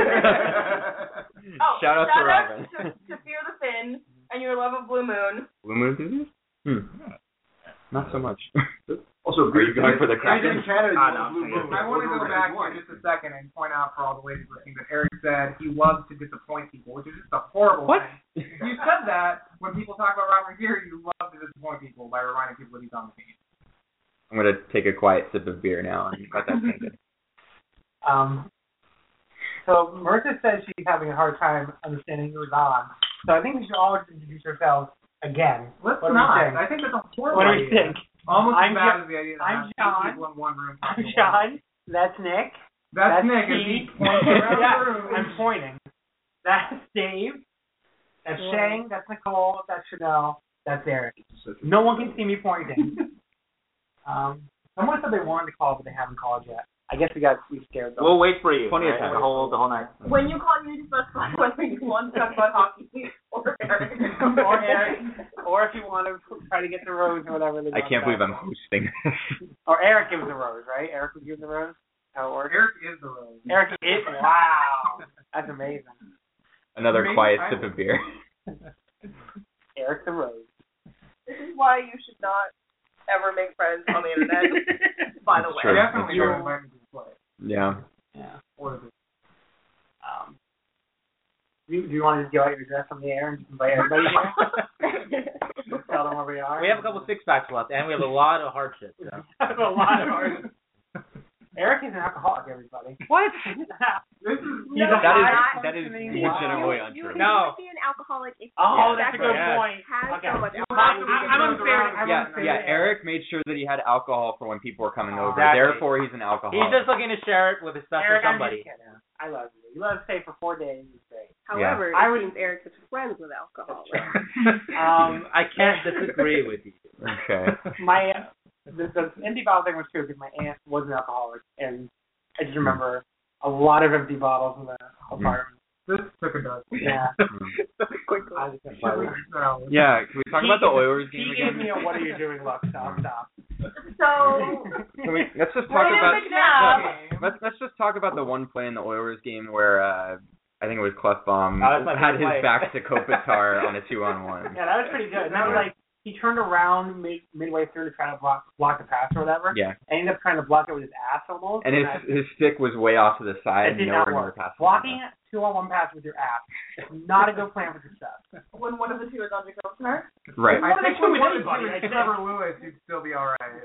Oh, Shout out to shout Robin. to, to Fear the Fin and your love of Blue Moon. Blue Moon enthusiast? Hmm. Not so much. Also, Are you going for the Kraken Kraken? in Canada. Ah, no, Blue I Moon. I want to go Blue back Moon. for just a second and point out for all the ladies listening that Eric said he loves to disappoint people, which is just a horrible What? thing. You said that when people talk about Robert Gear, you love to disappoint people by reminding people that he's on the team. I'm gonna take a quiet sip of beer now and let that sink in. Um, So Marissa says she's having a hard time understanding who's on. So I think we should all introduce ourselves again. Let's what not. Do we think? I think that's a horrible What do we idea. think? Almost I'm as bad Jo- as the idea that I'm have John. two people in one room. I'm Sean. That's Nick. That's, That's Nick. As he points around yeah, the room. I'm pointing. That's Dave. That's Yeah. Shane. That's Nicole. That's Chanel. That's Eric. No one can see me pointing. um, someone said they wanted to call, but they haven't called yet. I guess we got we scared them. We'll wait for you. Plenty of right? time. The whole the whole night. When you call, you need to specify whether you want to talk about hockey or Eric. or Eric, or if you want to try to get the rose or whatever. they I want can't believe back. I'm hosting this. Or Eric gives the rose, right? Eric would give the rose. How it works? Eric is the rose. Eric is. Wow, that's amazing. Another Maybe quiet I sip will. of beer. Eric the rose. This is why you should not ever make friends on the internet. By the way, Sure. Definitely That's don't true. invite me to play. Yeah. Yeah. Or the Um, do, you, do you want to just go out your address on the air and just invite everybody here? Just tell them where we are. We have a couple six packs left, and we have a lot of hardships. So. That's a lot of hard. Eric is an alcoholic, everybody. What? This is He's a That is high that is functioning- legitimately You untrue. can No. be an alcoholic if Oh, you that's a actually good Yeah. point. has Okay. so much I, alcohol. I, I'm unfair. I'm Yeah, unfair. yeah. Eric made sure that he had alcohol for when people were coming over. Exactly. Therefore, he's an alcoholic. He's just looking to share it with a special Eric, I'm somebody. just kidding. I love you. You let us stay for four days. It's great. However, I it would- seems Eric is friends with alcohol. Um, I can't disagree with you. Okay. my uh, the, the empty bottle thing was true because my aunt was an alcoholic, and I just remember a lot of empty bottles in the apartment. this took a dust. Yeah. Quickly. I was just Should we, no. Yeah. Can we talk He- about the Oilers He game gave again? me a "What are you doing?" look. Stop, stop. So Can we, let's just talk Wait a about. minute now. no, let's let's just talk about the one play in the Oilers game where uh, I think it was Klefbom Oh, that's my had his favorite play. back to Kopitar on a two-on-one. Yeah, that was pretty good. And that was like he turned around mid, midway through to try to block block the pass or whatever. Yeah. And ended up trying to block it with his ass almost. And his I- his stick was way off to the side. It did not nowhere near work. the pass. Blocking a two-on-one pass with your ass is not a good plan for success. when one of the two is Andre Kopitar. Right. I think With when one of anybody, you I was think. Trevor Lewis, you'd still be all right.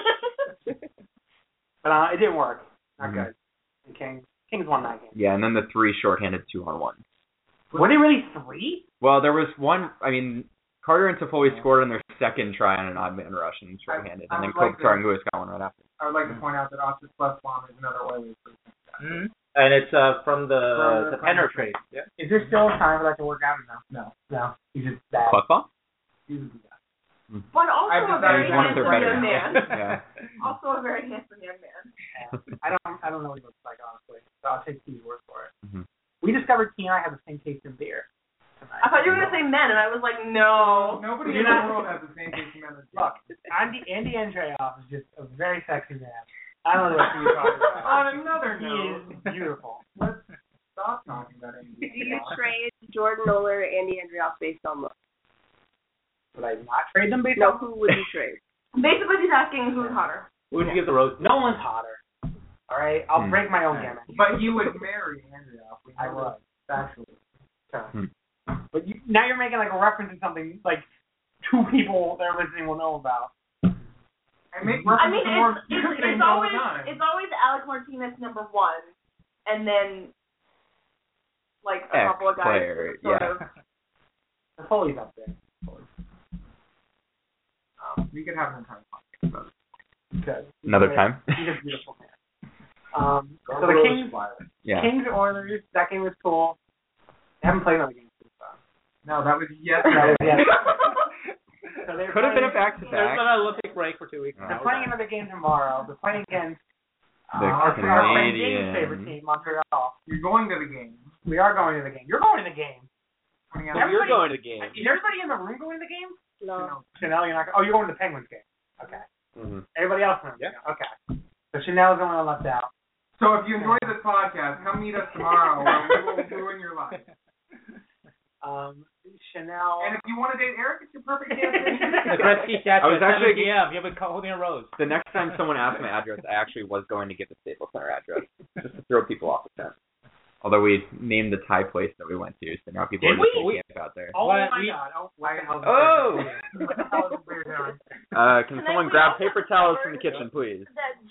But uh, it didn't work. Not Mhm. good. The Kings Kings won that game. Yeah, and then the three shorthanded two-on-one. Were they really three? Well, there was one. I mean, Carter and Toffoli scored on their second try on an odd man rush and shorthanded, I- I and then would like Kopitar to- and Lewis got one right after. I would like to point out that Oscar Klefbom is another Oilers person. Mm-hmm. And it's uh, from the From the the Penner Penner trade. Yeah. Is there still time for that to work out or no? No. No. He's just bad. Klefbom? He's a good guy. But also I've a decided very He's one of their handsome better. young man. Yeah. Also a very handsome young man. Yeah. I don't I don't know what he looks like honestly. So I'll take Steve's word for it. Mhm. We discovered he and I have the same taste in beer tonight. I thought you were gonna say men, and I was like, no. Nobody You're in the not- world has the same taste in men as you. Look, Andy Andy Andreoff is just a very sexy man. I don't know what you're talking about. On another He note, is beautiful. let's stop talking about Andy. Do you trade Jordan Nolan or Andy Andreoff based on look? Would I not trade them based No, on? who would you trade? Basically, he's asking who's hotter. Who would you give the rose? No one's hotter. All right, I'll Hmm. break my own gimmick. But you would marry Andrea. We I know would. this factually. Okay. Hmm. But you, now you're making like a reference to something like two people that are listening will know about. I make I reference mean, to more it's it's, things it's all the always time. it's always Alec Martinez number one, and then like a couple of guys Ex-player, sort yeah. of. The Foley's up there. Um, we could have an entire podcast about it. Good. Another He's a- time? He's a beautiful man. Um, so the Rose Kings, Flyer. Yeah. Kings Oilers, that game was cool. They haven't played another game since then. No, that was That yesterday. was yesterday. So they're Could have been a playing- back to There's back. been an Olympic break for two weeks. They're playing another game tomorrow. They're playing against uh, The our, our friend Dave's Canadians. favorite team, Montreal. You're going to the game. We are going to the game. You're going to the game. Coming out Well, you're going to the game. Is everybody in the room going to the game? No. Chanel, you're not. Oh, you're going to the Penguins game. Okay. Mhm. Everybody else knows. Yeah. Okay. So Chanel's the one left out. So if you enjoy this podcast, come meet us tomorrow and we will ruin your life. Um, Chanel. And if you want to date Eric, it's your perfect candidate. The Gretzky statue I was at actually- seven p.m. You'll be holding a rose. The next time someone asked my address, I actually was going to get the Staples Center address just to throw people off the fence. Although we named the Thai place that we went to, so now people Did are just we? going to camp out there. Oh What? my We- God! Oh, what the hell is Oh! this? What the hell is this weird doing? Uh, can And then someone we grab also paper towels from the discovered kitchen, please? That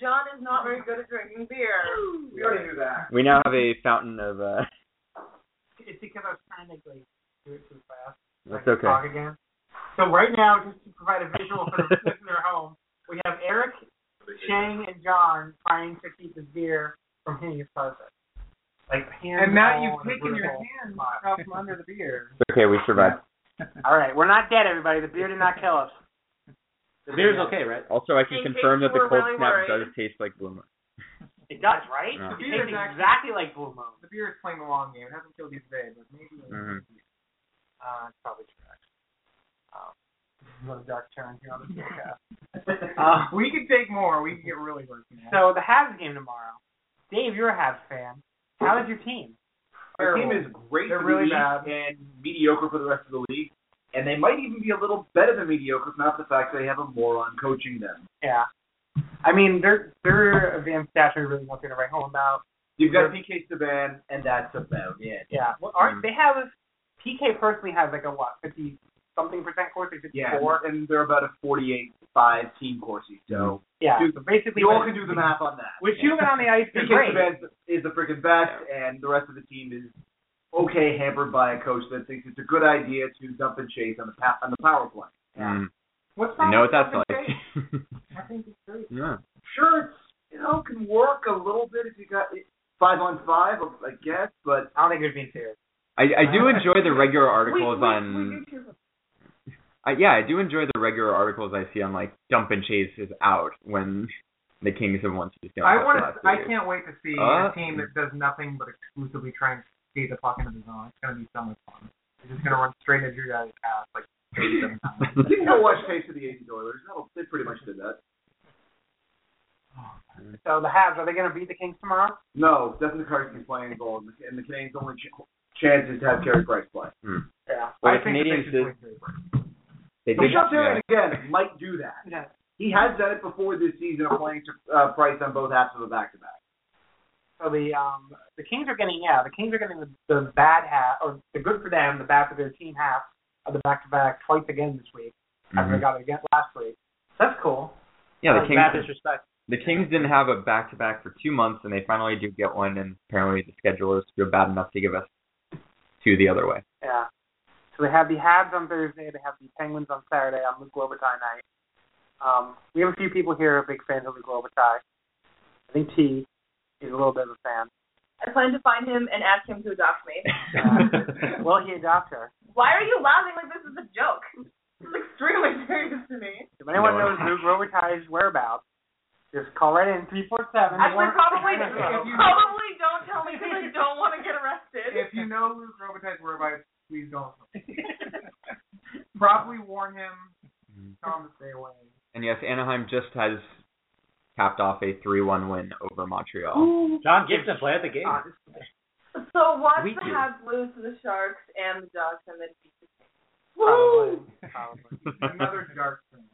John is not very good at drinking beer. We already knew that. We now have a fountain of. Uh, It's because I was trying to like do it too fast. that's I can okay. Talk again. So right now, just to provide a visual for the listener at home, we have Eric, Shane, and John trying to keep his beer from hitting his carpet. Like hands And Matt, all you've in a taken your vertical hands spot. out from under the beer. It's okay, we survived. All right, we're not dead, everybody. The beer did not kill us. The beer's okay, right? Also, I can In confirm case that the you were cold really snap worried. does taste like Blue Moon. It does, right? Yeah. It The beer tastes is actually- exactly like Blue Moon. The beer is playing the long game. It hasn't killed you today, but maybe. Mhm. Uh, it's probably true, actually. Um, this is another dark turn here on the podcast. uh, we could take more. We could get really working. so the Habs game tomorrow. Dave, you're a Habs fan. How is your team? Their team is great They're for the really league bad. and mediocre for the rest of the league. And they might even be a little better than mediocre, if not the fact they have a moron coaching them. Yeah. I mean, their their advanced stats are really nothing to write home about. You've got P K Subban, and that's about it. Yeah. Well, aren't they have P K personally has like a what fifty something percent course, like fifty Yeah, four. and they're about a forty-eight five team Corsi. So Yeah. do- So basically, you all with- can do the math on that. With Cuban on the ice, P they're K great. Subban is the freaking best, and the rest of the team is okay, hampered by a coach that thinks it's a good idea to dump and chase on the pa- on the power play. Mm. What's I wrong know with what that's something like. great? I think it's great. Yeah. Sure, it's you know can work a little bit if you got it five on five, I guess, but I don't think they're being serious. I, I do enjoy the regular articles we, we, on. We do too. I, yeah, I do enjoy the regular articles I see on like dump and chase is out when the Kings have won to just I want to. I can't wait to see Uh, a team that does nothing but exclusively try and skate the puck into the zone. It's gonna be so much fun. It's just gonna run straight into your guys' pass like thirty-seven times. you can go watch Taste of the eighties Oilers. That'll, they pretty much did that. So the Habs, are they going to beat the Kings tomorrow? No, Stephen Karski's playing goal, and the, and the Canadians' only ch- chance is to have Carey Price play. Hmm. Yeah. Well, I the think that Canadians they did. should play Carey. They did. Michel Yeah. Therrien again might do that. Yeah. He has done it before this season of playing uh, Price on both halves of a back-to-back. So the um the Kings are getting yeah the Kings are getting the, the bad half or the good for them the bad for their team half of the back to back twice again this week after Mhm. they got it again last week. That's cool. Yeah, the That's Kings. bad disrespect. The Kings didn't have a back-to-back for two months, and they finally do get one. And apparently, the schedulers feel bad enough to give us two the other way. Yeah. So they have the Habs on Thursday. They have the Penguins on Saturday on Luke Robitaille night. Um, we have a few people here who are big fans of Luke Robitaille. I think T is a little bit of a fan. I plan to find him and ask him to adopt me. Uh, will he adopt her? Why are you laughing like this is a joke? This is extremely serious to me. If anyone No. knows Luke Robitaille's whereabouts, just call right in three four seven. Actually, probably, If you- probably don't tell me because I don't want to get arrested. If you know Luke Robitaille's whereabouts, please don't. Properly warn him. Tell him to stay away. And yes, Anaheim just has capped off a three one win over Montreal. John Gibson play at the game. So watch We the do. Habs lose to the Sharks and the Ducks and then beat the Kings. Probably. Probably. Another dark thing.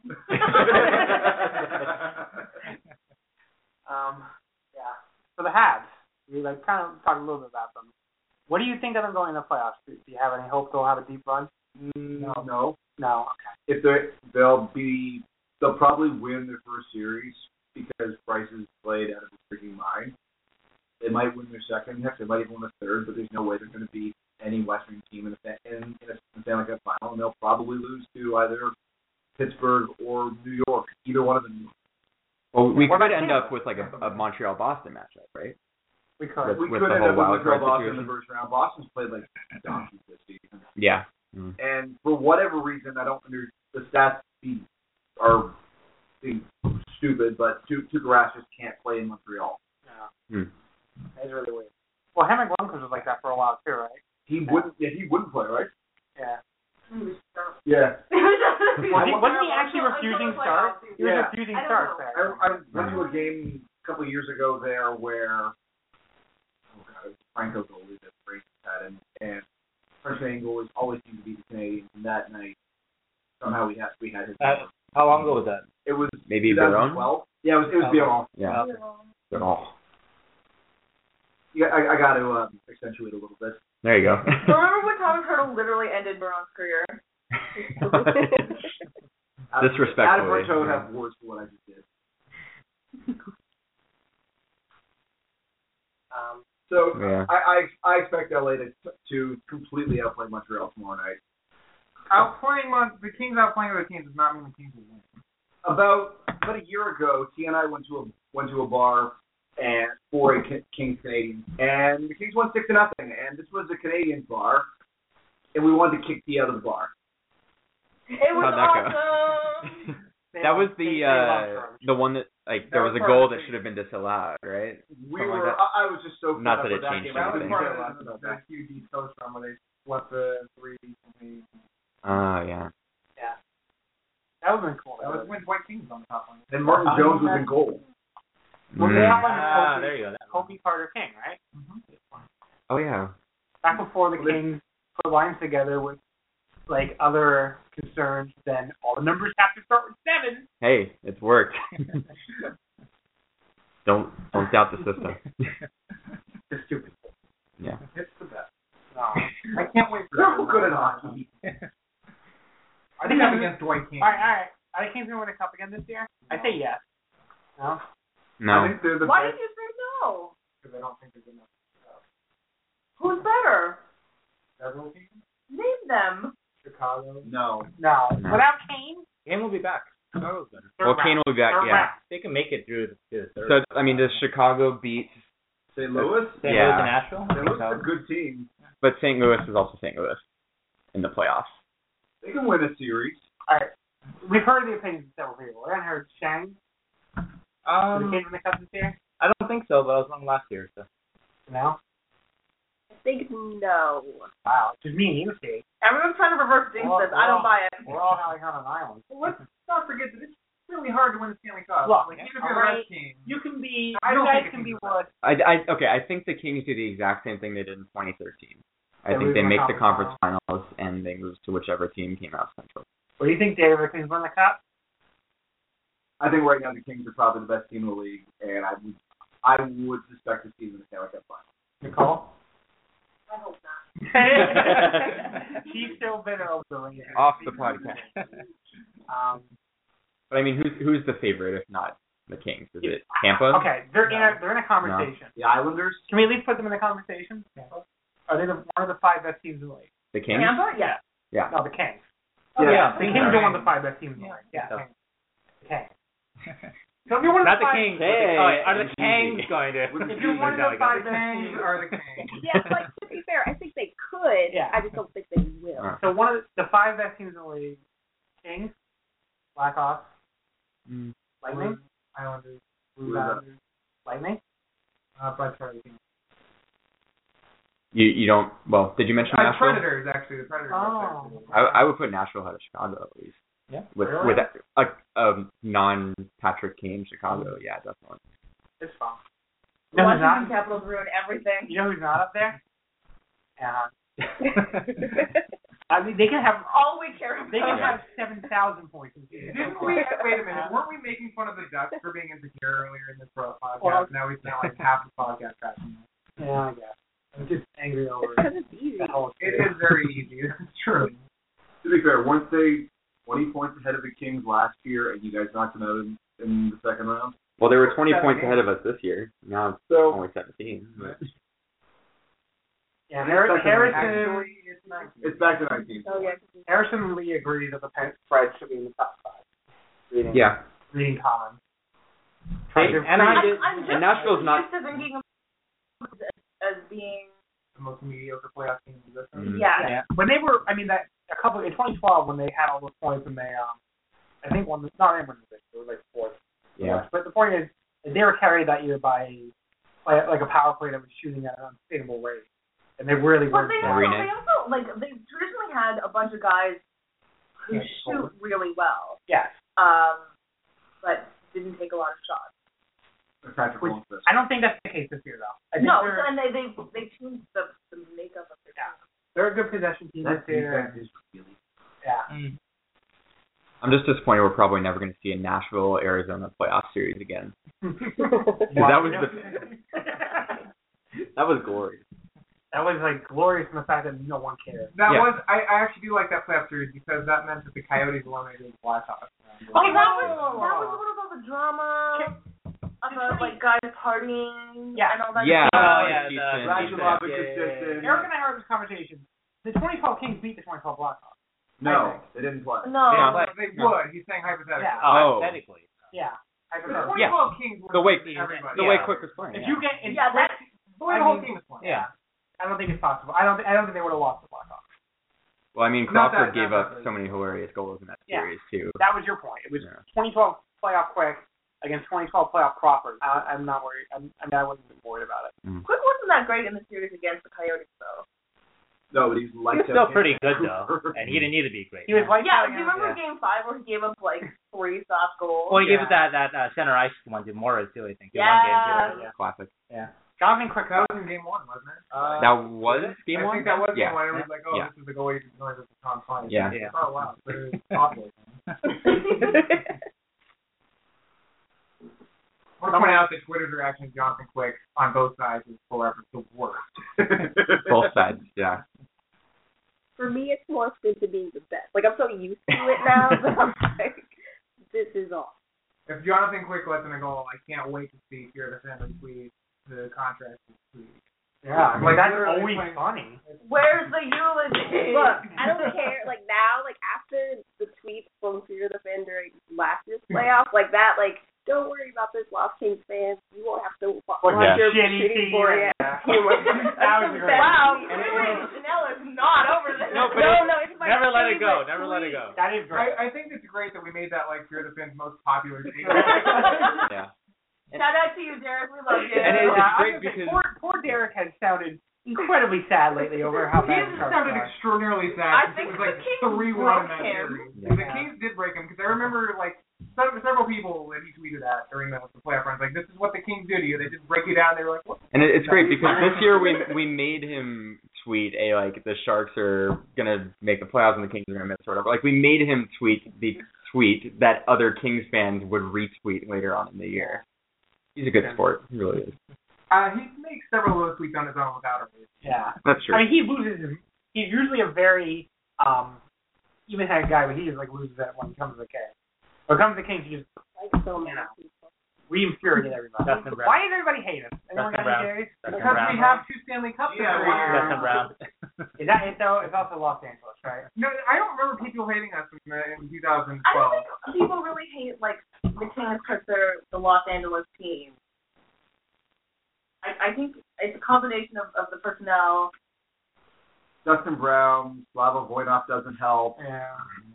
Um, yeah. So the Habs, we like kind of talked a little bit about them. What do you think of them going to the playoffs? Do do you have any hope they'll have a deep run? No, no. No. If they they'll be they'll probably win their first series because Price is played out of his freaking mind. They might win their second, heck, they might even win the third, but there's no way they're going to beat any Western team in the in, in a Stanley Cup final, and they'll probably lose to either Pittsburgh or New York, either one of them. Well, we What could about end Tampa? up with like a, a Montreal-Boston matchup, right? We could. We With could the end whole up wild with card Boston in situation. the first round. Boston's played like donkeys this season, Yeah. Mm. and for whatever reason, I don't under the stats be, are being stupid, but Tuukka Rask just can't play in Montreal. Yeah. Mm. That's really weird. Well, Henrik Lundqvist was like that for a while too, right? He wouldn't. Yeah, he wouldn't play, right? Yeah. Yeah. Was he, wasn't he actually refusing starts? He was Yeah. refusing I don't starts know. there. I, I went to a game a couple of years ago there where, oh god, it was Franco goalie that Rangers had, and, and French Canadian goalies always seemed to be the Canadians. And that night, somehow we had we had his. Uh, how long ago was that? It was Maybe twenty Biron? twelve. Yeah, it was. It was Biron. Yeah. Oh, Yeah, I, I got to um, accentuate a little bit. there you go. So remember when Thomas Hurdle literally ended Baron's career? Disrespectfully. Adam Berto Yeah. have words for what I just did. Um, So Yeah. I, I I expect L A to to completely outplay Montreal tomorrow night. Outplaying Mon- the Kings outplaying other teams does not mean the Kings will win. About about a year ago, T and I went to a went to a bar and for a K- Kings Canadian, and the Kings won six to nothing. And this was a Canadian bar, and we wanted to kick T out of the bar. It was How'd that go? awesome. That was the They- they uh love the one that like there That was was a part goal of the that thing. should have been disallowed, right? We Something like were. that. I, I was just so. Not fed that up it with that changed game. That was anything. part I of lost the, about the that. Q D coach run where they swept the three. They, Oh yeah. yeah. That would have been cool. that was when Dwight King was on the top line. And Martin Jones was in goal. Well, they Mm. have like Ah, Kobe, there you go. That one. Kobe Carter King, right? Oh yeah. Back before the Well, they- Kings put lines together with like other concerns, then all the numbers have to start with seven. Hey, it's worked. don't don't doubt the system. It's stupid. Yeah. It's the best. No. I can't wait for They're that. so good at hockey. I think I'm against Dwight King. All right, all right. Are the Kings gonna win a cup again this year? I say yes. No. I No. think they're the Why best. did you say no? Because I don't think they're good enough. Who's better? Several teams. Name them. Chicago. No. No. No. Without Kane, Kane will be back. Chicago's better. third Well, round. Kane will be back. Third Yeah. round. They can make it through the, to the third. So I mean, does Chicago beat? Saint Louis. Saint Yeah. Louis and Nashville. Saint Louis is a good team. But Saint Louis is also Saint Louis in the playoffs. They can win a series. All right. We've heard the opinions of several people. We haven't heard Shang. Did the Um, Kings win the cup this year? I don't think so, but I was wrong last year. So. No. I think no. Wow. Just me and you, Steve. Everyone's trying to reverse jinx Well, this. I don't well. buy it. We're all like on an island. Well, let's not forget that it's really hard to win the Stanley Cup. Look, like, even if all you're right. a Red team. You can be. I you don't guys think it can can be be what? I, I okay. I think the Kings do the exact same thing they did in twenty thirteen. I They think lose they in the make the conference conference finals and they lose to whichever team came out central. What do you think, David? The Kings win the cup? I think right now the Kings are probably the best team in the league, and I would I would suspect to see them in the Stanley Cup final. Nicole? I hope not. She's still bitter over the Rangers. Off the podcast. Um, But I mean, who's who's the favorite if not the Kings? Is it Tampa? okay, they're in a they're in a conversation. The Islanders. Can we at least put them in the conversation? Are they the, one of the five best teams in the league? The Kings? Tampa? Yeah. Yeah. No, the Kings. Oh, Yeah. The Kings are one of the five best teams in the league. Yeah. Yeah. The Kings. So if you're one of Not the the five, Kings. but Hey, the, oh, wait, are the it's Kings easy. going to? if you're one of the five best Kings teams, are the Kings. Yeah, like to be fair, I think they could. Yeah. I just don't think they will. Uh, so one of the, the five best teams in the league: Kings, Blackhawks, mm, Lightning, Islanders. Blue Islanders, Lightning. Uh, but sorry. you you don't. Well, did you mention Uh, Nashville? Predators, actually. The Predators. Oh. I I would put Nashville ahead of Chicago at least. Yeah. With Really? with a, a, a non Patrick Kane Chicago, yeah, definitely. It's fun. You know who's Washington not? Capitals ruin everything. You know who's not up there? Anaheim. I mean, they can have All we care about. they can have seven thousand points. In season. Didn't we? Wait a minute. Weren't we making fun of the Ducks for being insecure earlier in this pro podcast? Well- now we sound like half the podcast trashing them. Yeah, I guess. I'm just angry over Because it's easy. the whole It is very easy. It's true. To be fair, weren't they twenty points ahead of the Kings last year, and you guys knocked them out in, in the second round? Well, they were twenty Seven points games. ahead of us this year. Now it's So only seventeen. But. Yeah, Har- Second Harrison. Actually, it's nice. it's back to nineteen. Oh, yeah. Harrison and Lee agree that the Pen- Preds should be in the top five. Reading, Yeah. reading common. Hey, Treasure- and I I'm, did, I'm just and Nashville's not. used to thinking of as, as being The most mediocre playoff team in the Mm. yeah. Yeah. When they were, I mean, that a couple in twenty twelve when they had all those points and they, um, I think one, not everyone was they were like fourth. Yeah. But the point is, they were carried that year by, by like a power play that was shooting at an unsustainable rate, and they really But were. they also, Arena. they also like they traditionally had a bunch of guys who Yeah, shoot really well, Yes. um, but didn't take a lot of shots. Patrick Which- Lundqvist. I don't think that's the case this year though. I think No, they're, and they they they tuned the the makeup of their Yeah. they're a good possession team That this year. defense is really. Yeah. Mm. I'm just disappointed we're probably never going to see a Nashville Arizona playoff series again. that was the that was glorious. That was like glorious in the fact that no one cared. That Yeah. was. I, I actually do like that playoff series because that meant that the Coyotes eliminated the Blackhawks. Oh, that was that was a little bit of a drama about like guys partying Yeah. and all that. Yeah. stuff. Oh, yeah, the- Radulov yeah, yeah, consistent. Eric and I heard this conversation. The twenty twelve Kings beat the twenty twelve Blackhawks. No, they didn't play. No. Yeah, But they would. He's saying hypothetically. Yeah. Oh, Oh. hypothetically. Yeah. I The heard. twenty Yeah. twelve Kings were The way beating everybody. the way Yeah. Quick was playing. If yeah. you get if Yeah, Quick- that's The way I the whole mean- team is playing. Yeah. I don't think it's possible. I don't. Th- I don't think they would have lost the Blackhawks. Well, I mean, Not Crawford that- gave not up that- so many hilarious goals in that Yeah. series too. That was your point. It was Yeah. twenty twelve playoff Quick against twenty twelve playoff Crawford. I, I'm not worried. I'm, I mean, I wasn't worried about it. Quick wasn't that great in the series against the Coyotes, though. No, but he's He like was still pretty good though, and he didn't need to be great. He was like, Yeah, do you remember Yeah. Game Five where he gave up like three soft goals? Well, he gave Yeah. us that that uh, center ice one to Morris too. I think. Yeah. One game too. Yeah. Classic. Yeah. Jonathan Quick. That was in game one, wasn't it? Uh, That was game I one. think that was yeah. game one. Everyone's like, oh, Yeah. this is the goalie who's going to the Tom Fine. Yeah. Yeah. Oh, wow. But it was awful. I want to point out that Twitter's reaction to Jonathan Quick on both sides is forever the worst. Both sides. Yeah. For me, it's more akin to being the best. Like, I'm so used to it now that I'm like, this is all. If Jonathan Quick lets in a goal, I can't wait to see Fear the Family tweet the contract tweet. Yeah. I mean, Like, that's literally always playing- funny. Where's the eulogy? Look, I don't care. Like, now, like, after the tweet from Fear the Fan during last year's playoff, like that, like, don't worry about this, Lost Kings fans. You won't have to watch Yeah. your Shitty shitty team. boring Yeah. ass team. That was great. Wow, And clearly Chanel is not over this. No, but No, it- no, it's my never let it go. favorite Never let it tweet. go. That is great. I, I think it's great that we made that like Fear the Fin's most popular tweet. Yeah. Shout out to you, Derek. We love you. And it- it's Yeah, I was great gonna say, because- poor, poor Derek has sounded incredibly sad lately over how He bad just the Sharks sounded are. extraordinarily sad. I because think it was like the Kings three one in that broke him. series. Yeah. The Kings did break him because I remember like several, several people that he tweeted at during the, the playoff runs like, "This is what the Kings do to you. They just break you down." They were like, "What?" And it, it's great because this year we we made him tweet a like the Sharks are gonna make the playoffs and the Kings are gonna miss or whatever. Like we made him tweet the tweet that other Kings fans would retweet later on in the year. He's a good sport. He really is. Uh, he makes several of those tweets on his own without a reason. Yeah. That's true. I mean, he loses. His, he's usually a very um, even-headed guy, but he just like loses that when he comes to the Kings. When it comes to the Kings, he just Like, so many people. we infuriate everybody. Dustin Brown. Why does everybody hate us? Anyone Dustin got Brown. any theories? Dustin Because Brown. we have two Stanley Cups Yeah, every year. Dustin Brown. Is that it though? It's also Los Angeles, right? No, I don't remember people hating us in, uh, in two thousand I don't twelve. think people really hate like the Kings because they're the Los Angeles team. I, I think it's a combination of, of the personnel. Dustin Brown, Slava Voynov doesn't help. Yeah.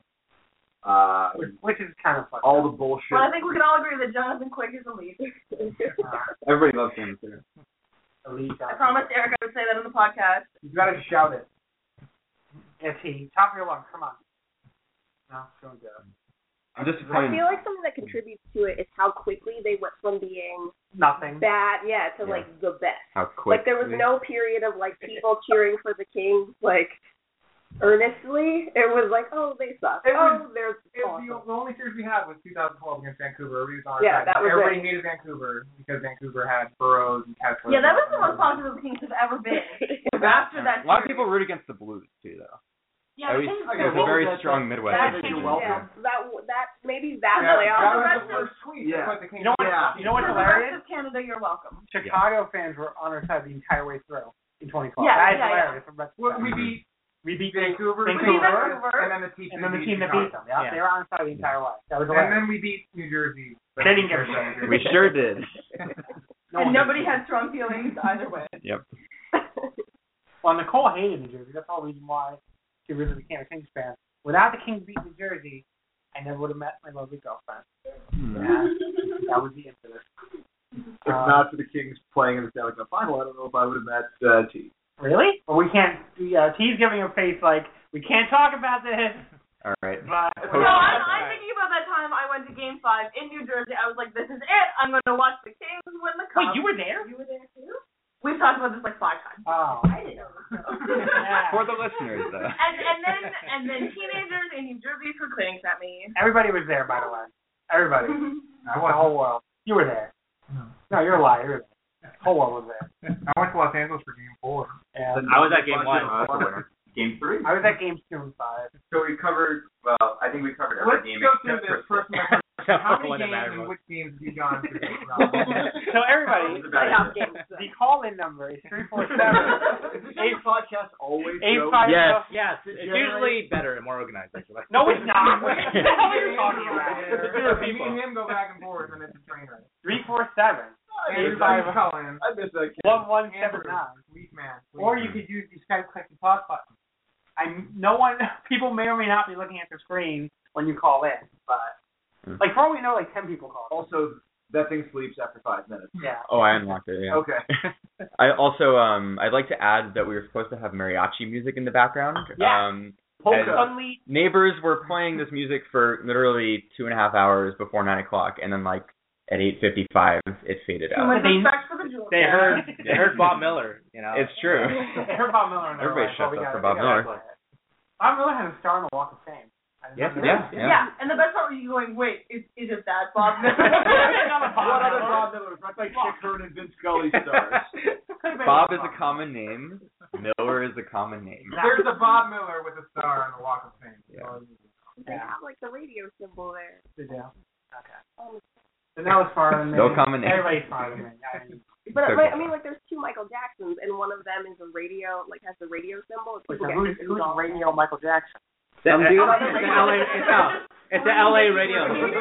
Uh, Which, which is kind of funny. all the bullshit. But I think we can all agree that Jonathan Quick is a lead. Everybody loves him too. Elite. I promised Eric I would say that in the podcast. You gotta shout it. Yes, he. Top of your lungs. Come on. No, don't do it. I'm I disappointed. feel like something that contributes to it is how quickly they went from being Nothing. bad, yeah, to Yeah. like the best. How quick. Like there was no period of like people cheering for the Kings like earnestly. It was like, oh, they suck. It oh, they're It, awesome. the, the only series we had was two thousand twelve against Vancouver. Everybody was on our Yeah, side. that was Everybody it. hated Vancouver because Vancouver had Burrows and Kessler. Yeah, that was the most popular the Kings have ever been. After that, A lot of series. people root against the Blues too, though. Yeah, At the least Kings- there's a very strong Midwest. That, You're yeah, welcome. that that maybe that's Yeah, they that also was rest the of first tweet. Yeah. That's what the Kings You know what? Yeah. You know what's For the rest hilarious? of Canada, you're welcome. Chicago fans were on our side the entire way through in twenty twelve. Yeah, that is yeah, yeah. hilarious. But- Well, we beat we beat Vancouver, Vancouver, Vancouver, and then the team and then the team that beat them. Yeah, Yeah. they were on our side the entire way. That was And hilarious. then we beat New Jersey. They didn't give a shit. We sure did. No and one nobody did. had strong feelings either way. Yep. Well, Nicole hated New Jersey. That's the whole reason why she really became a Kings fan. Without the Kings beating New Jersey, I never would have met my lovely girlfriend. Yeah, that was the impetus. If Um, not for the Kings playing in the Stanley Cup final, I don't know if I would have met uh, T. Really? Well, we can't. Yeah, T's giving a face like we can't talk about this. All right. But No, I'm, I'm thinking about that time I went to Game Five in New Jersey. I was like, "This is it. I'm going to watch the Kings win the cup." wait, you were there? You were there too? We've talked about this like five times. Oh. I didn't know. Yeah. For the listeners, though. And and then and then teenagers in New Jersey threw clings at me. Everybody was there, by the way. Everybody. I The went, whole world. You were there. No, you're a liar. You were there. The whole world was there. I went to Los Angeles for Game Four. And I was at game one. Game three. I was at game two and five. So we covered, well, I think we covered every Let's game go except through this for person by person except How for the one many that games mattered and most. which teams have you gone through? So everybody, Playoff games. the call-in number is three four seven Eight podcast always eight shows- five Yes, zero. yes. It's usually better and more organized, actually. No, it's not. What the hell are you talking about? It's fewer Me people. and him go back and forth, and it's a train wreck. Three four seven eight Everybody's five calling. I miss that kid. one one seven nine. Sweet man. Sweet Or man. you could use the Skype click and talk button. I no one people may or may not be looking at the screen when you call in, but Hmm. like for all we know, like ten people call. Also, that thing sleeps after five minutes. Yeah. Oh, I unlocked it. Yeah. Okay. I also um I'd like to add that we were supposed to have mariachi music in the background. Yeah. Um, Polka. and Suddenly, neighbors were playing this music for literally two and a half hours before nine o'clock, and then like at eight fifty-five it faded Too out. much They- respect for the jewel. they heard They heard Bob Miller, you know. It's true. they heard Bob Miller. And they were Everybody like, shuts oh, we up gotta- for Bob we gotta Miller. play it. Bob Miller has a star on the Walk of Fame. I didn't Yes, know yeah, that. yeah. Yeah, and the best part was you going, wait, is is it that Bob Miller? Another Bob What other Miller. Bob Millers? That's like Chick Hearn and Vince Scully stars. Bob is a common name. Miller is a common name. There's a Bob Miller with a star on the Walk of Fame. Yeah. They have like the radio symbol there. They do. Okay. Um, So that was far than me. No common name. Everybody's far than me. I mean, But Okay. like, I mean, like, there's two Michael Jacksons, and one of them is a radio, like, has the radio symbol. wait, People so get who's, confused who's all the radio Michael Jackson? Some dude- it's the L A. It's a, it's the L A radio.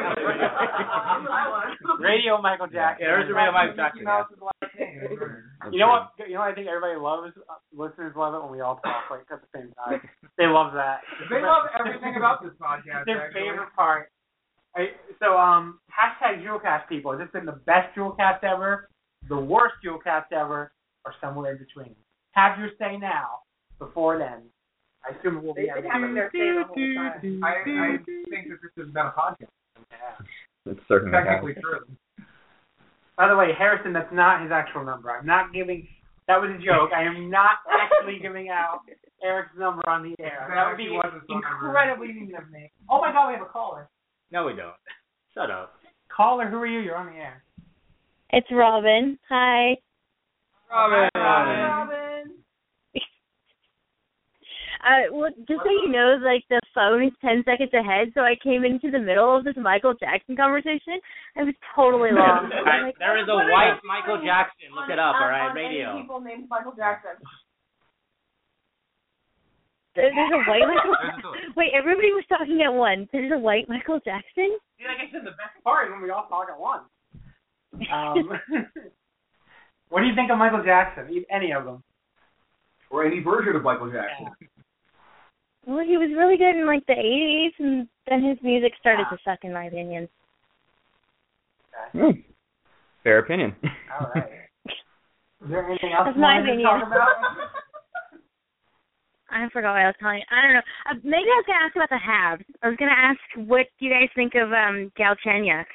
Radio Michael Jackson. Yeah, there's a radio Michael Jackson. Yeah. You know what? You know what I think everybody loves. Uh, listeners love it when we all talk like at the same time. They love that. They love everything about this podcast. Their actually. favorite part. I, so um, hashtag Jewelcast people. Has this been the best Jewelcast ever, the worst Jewelcast ever, or somewhere in between? Have your say now. Before then, I assume it will be. They've been having their say the whole time. I, I think that this has been a podcast. Yeah. It's certainly Technically true. By the way, Harrison, that's not his actual number. I'm not giving. That was a joke. I am not actually giving out Eric's number on the air. That would be That actually was his phone number. incredibly mean of me. Oh my God, we have a caller. No, we don't. Shut up. Caller, who are you? You're on the air. It's Robin. Hi. Robin. Robin. Uh, well, just so you know, like the phone is ten seconds ahead, so I came into the middle of this Michael Jackson conversation. I was totally lost. I was Alright, like, there is a What white is- Michael Jackson. Look it up, on, all right? on Radio. Any people named Michael Jackson. there- there's a white Michael. Wait, everybody was talking at once. There's a white Michael Jackson. See, like I said, the best part is when we all talk at once. Um, what do you think of Michael Jackson? E- Any of them? Or any version of Michael Jackson. Well, he was really good in like the eighties, and then his music started to suck, in my opinion. Hmm. Fair opinion. All right. Is there anything else That's you my wanted to opinion. talk about? I forgot what I was telling you. I don't know. Uh, maybe I was going to ask about the Habs. I was going to ask what do you guys think of um, Galchenyuk?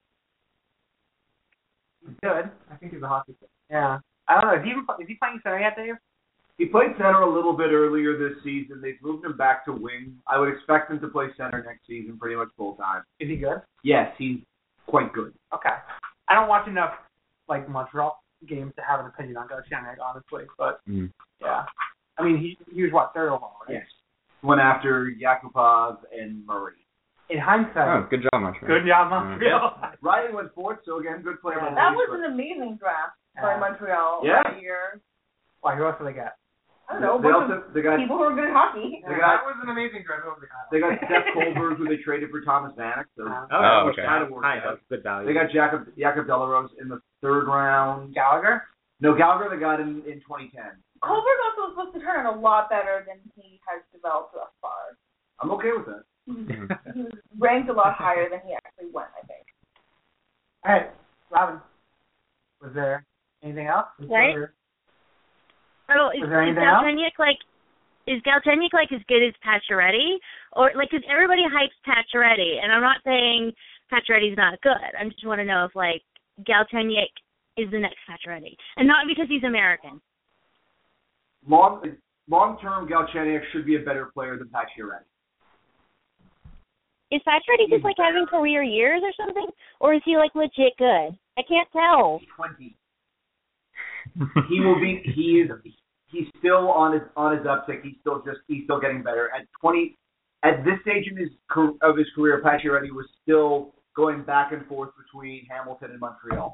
Good. I think he's a hockey player. Yeah. I don't know. Is he, even, is he playing center yet, Dave? He played center a little bit earlier this season. They've moved him back to wing. I would expect him to play center next season pretty much full time. Is he good? Yes, he's quite good. Okay. I don't watch enough like Montreal games to have an opinion on Galchenyuk, honestly. But Mm. yeah, I mean he he was what third overall, right? Yes. Went after Yakupov and Murray. In hindsight, Oh, good job, Montreal. good job, Montreal. Riley went fourth, so again, good player. by That Leafs, was but- an amazing draft by Yeah. Montreal Yeah. that year. Why? Who else do they get? I don't know. They a bunch also of they got people who are good at hockey. They Yeah, got- that was an amazing draft. Over the they got Seth Colberg, who they traded for Thomas Vanek. So Uh, Oh, which okay. kind of worked Kind out. of. Good value. They got Jakob Jakob Delarose in the third round. Gallagher. No, Gallagher they got in in twenty ten. Colberg also was supposed to turn out a lot better than he has developed thus far. I'm okay with that. He was ranked a lot higher than he actually went, I think. All right, Robin. Was there anything else? Right. Or- Oh, is, Was there is anything else? Galchenyuk like is Galchenyuk like as good as Pacioretty, or like because everybody hypes Pacioretty, and I'm not saying Pacioretty's not good. I just want to know if like Galchenyuk is the next Pacioretty, and not because he's American. Long long term, Galchenyuk should be a better player than Pacioretty. Is Pacioretty just like having career years or something, or is he like legit good? I can't tell. Twenty. He will be. He is. He's still on his on his uptick. He's still just. He's still getting better. At twenty, at this stage in his car- of his career, Pacioretty was still going back and forth between Hamilton and Montreal.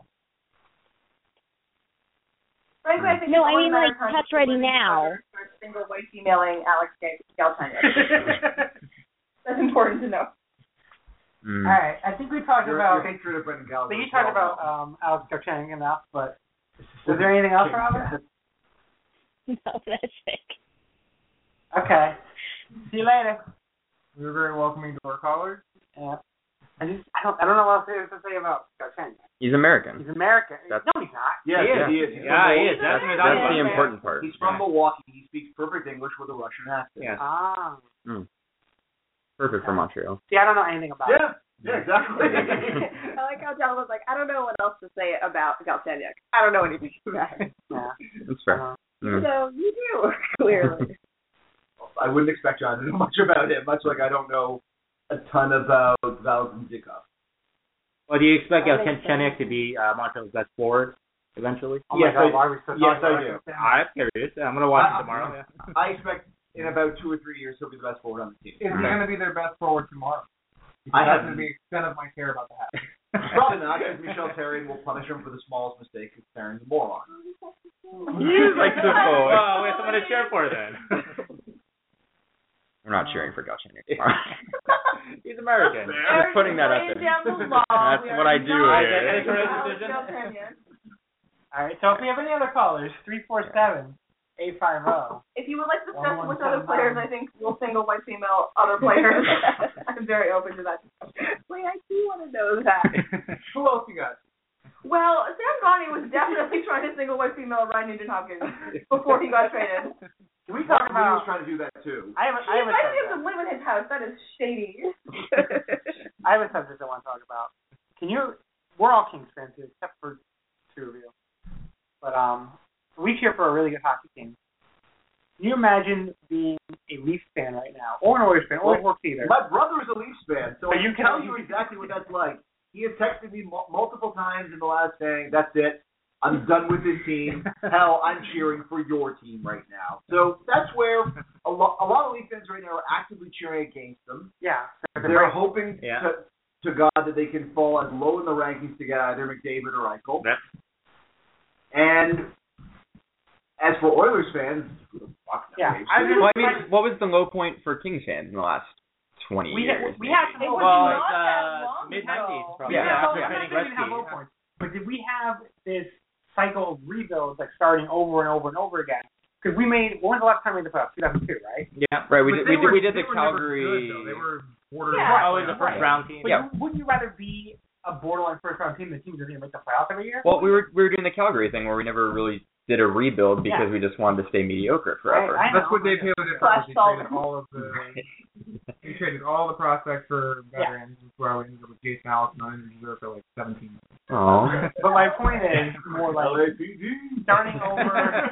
Frankly, I think No, it's I only mean, a matter like, of time Patch before Ready the now. Dodgers start single white femaling Alex Galchenyuk. That's important to know. Mm. All right, I think we talked Your, about. your hatred of Brendan I Gallagher. think you is talked well about um, Alex Galchenyuk enough, but is there anything else, Robin? No, that's it. Okay. See you later. We were very welcoming to our callers. Yeah. I just I don't I don't know what else there is to say about Galchenyuk. He's American. He's American. That's- no, he's not. Yes, He is. he is. He's Yeah, from he Milwaukee. is. That's That's, what that's I'm the saying. important part. He's from Yeah. Milwaukee. He speaks perfect English with a Russian accent. Yeah. Ah. Mm. Perfect for Montreal. See, I don't know anything about it. Yeah, yeah, exactly. I like how John was like, I don't know what else to say about Galchenyuk. I don't know anything about it. Yeah. That's fair. Uh, Mm. So you do, clearly. I wouldn't expect John to know much about him, much like I don't know a ton about Valentin Zikov. Well, do you expect That makes Galchenyuk to be uh, Montreal's best forward eventually? Oh my Yes, God, I- why are we still yes, talking I about do. this? I'm curious. I'm gonna watch I- it tomorrow. Yeah. I expect in about two or three years he'll be the best forward on the team. Is he going to be their best forward tomorrow? I That's have to the extent of my care about the hat. Probably not, because Michel Therrien will punish him for the smallest mistake, because Therrien's a moron. He is like the boy. Well, we have someone to cheer for then. We're not cheering for Galchenyuk tomorrow. He's American. Just putting that up Laying there. down the law. That's We what are I do not here. Any sort of Alex decision? Galchenyuk. All right, so if we have any other callers, three four seven, eight five zero. If you would like to discuss One, one, with other seven, players, nine. I think we'll single white female other players. I'm very open to that. Wait, I do want to know that. Who else you got? Well, Sam Gagne was definitely trying to single white female Ryan Nugent Hopkins before he got traded. Can we Mark talk Lee was about? trying to do that too. I have a, He I have a invited him subject. to live in his house. That is shady. I have a subject I want to talk about. Can you? We're all Kings fans here, except for two of you. But um, we cheer for a really good hockey team. Can you imagine being a Leafs fan right now, or an Oilers fan, or works either? My brother is a Leafs fan, so But I you can can- tell you exactly what that's like. He has texted me mu- multiple times in the last saying, "That's it. I'm done with this team. Hell, I'm cheering for your team right now." So that's where a, lo- a lot of Leafs fans right now are actively cheering against them. Yeah. They're hoping Yeah. to, to God that they can fall as low in the rankings to get either McDavid or Eichel. Yep. And as for Oilers fans, who the fuck knows? Yeah, I just- Well, I mean, what was the low point for Kings fans in the last twenty We years? ha- we have some It low was Well, points. it's not that uh, long mid nineties ago. probably. Yeah. Yeah, So after I'm not trading saying we didn't have low Gretzky. points, but did we have this cycle of rebuilds like starting over and over and over again? Because we made, when was the last time we made the playoffs? two thousand two, right? Yeah. Right, we But did. they We did. were- We did they the were never Calgary. good, though. They were borderline. Yeah. Always a first round team. But Yeah. you, wouldn't you rather be a borderline first round team than a team that doesn't even make the playoffs every year? Well, we were we were doing the Calgary thing where we never really did a rebuild because Yeah. we just wanted to stay mediocre forever. I- I That's know. what Dave Taylor did. Slash He Sullivan. traded all of the he traded all the prospects for veterans. That's where I ended up with Jason Allison on injured reserve for like seventeen. Oh. But my point is more like L A P D. starting over.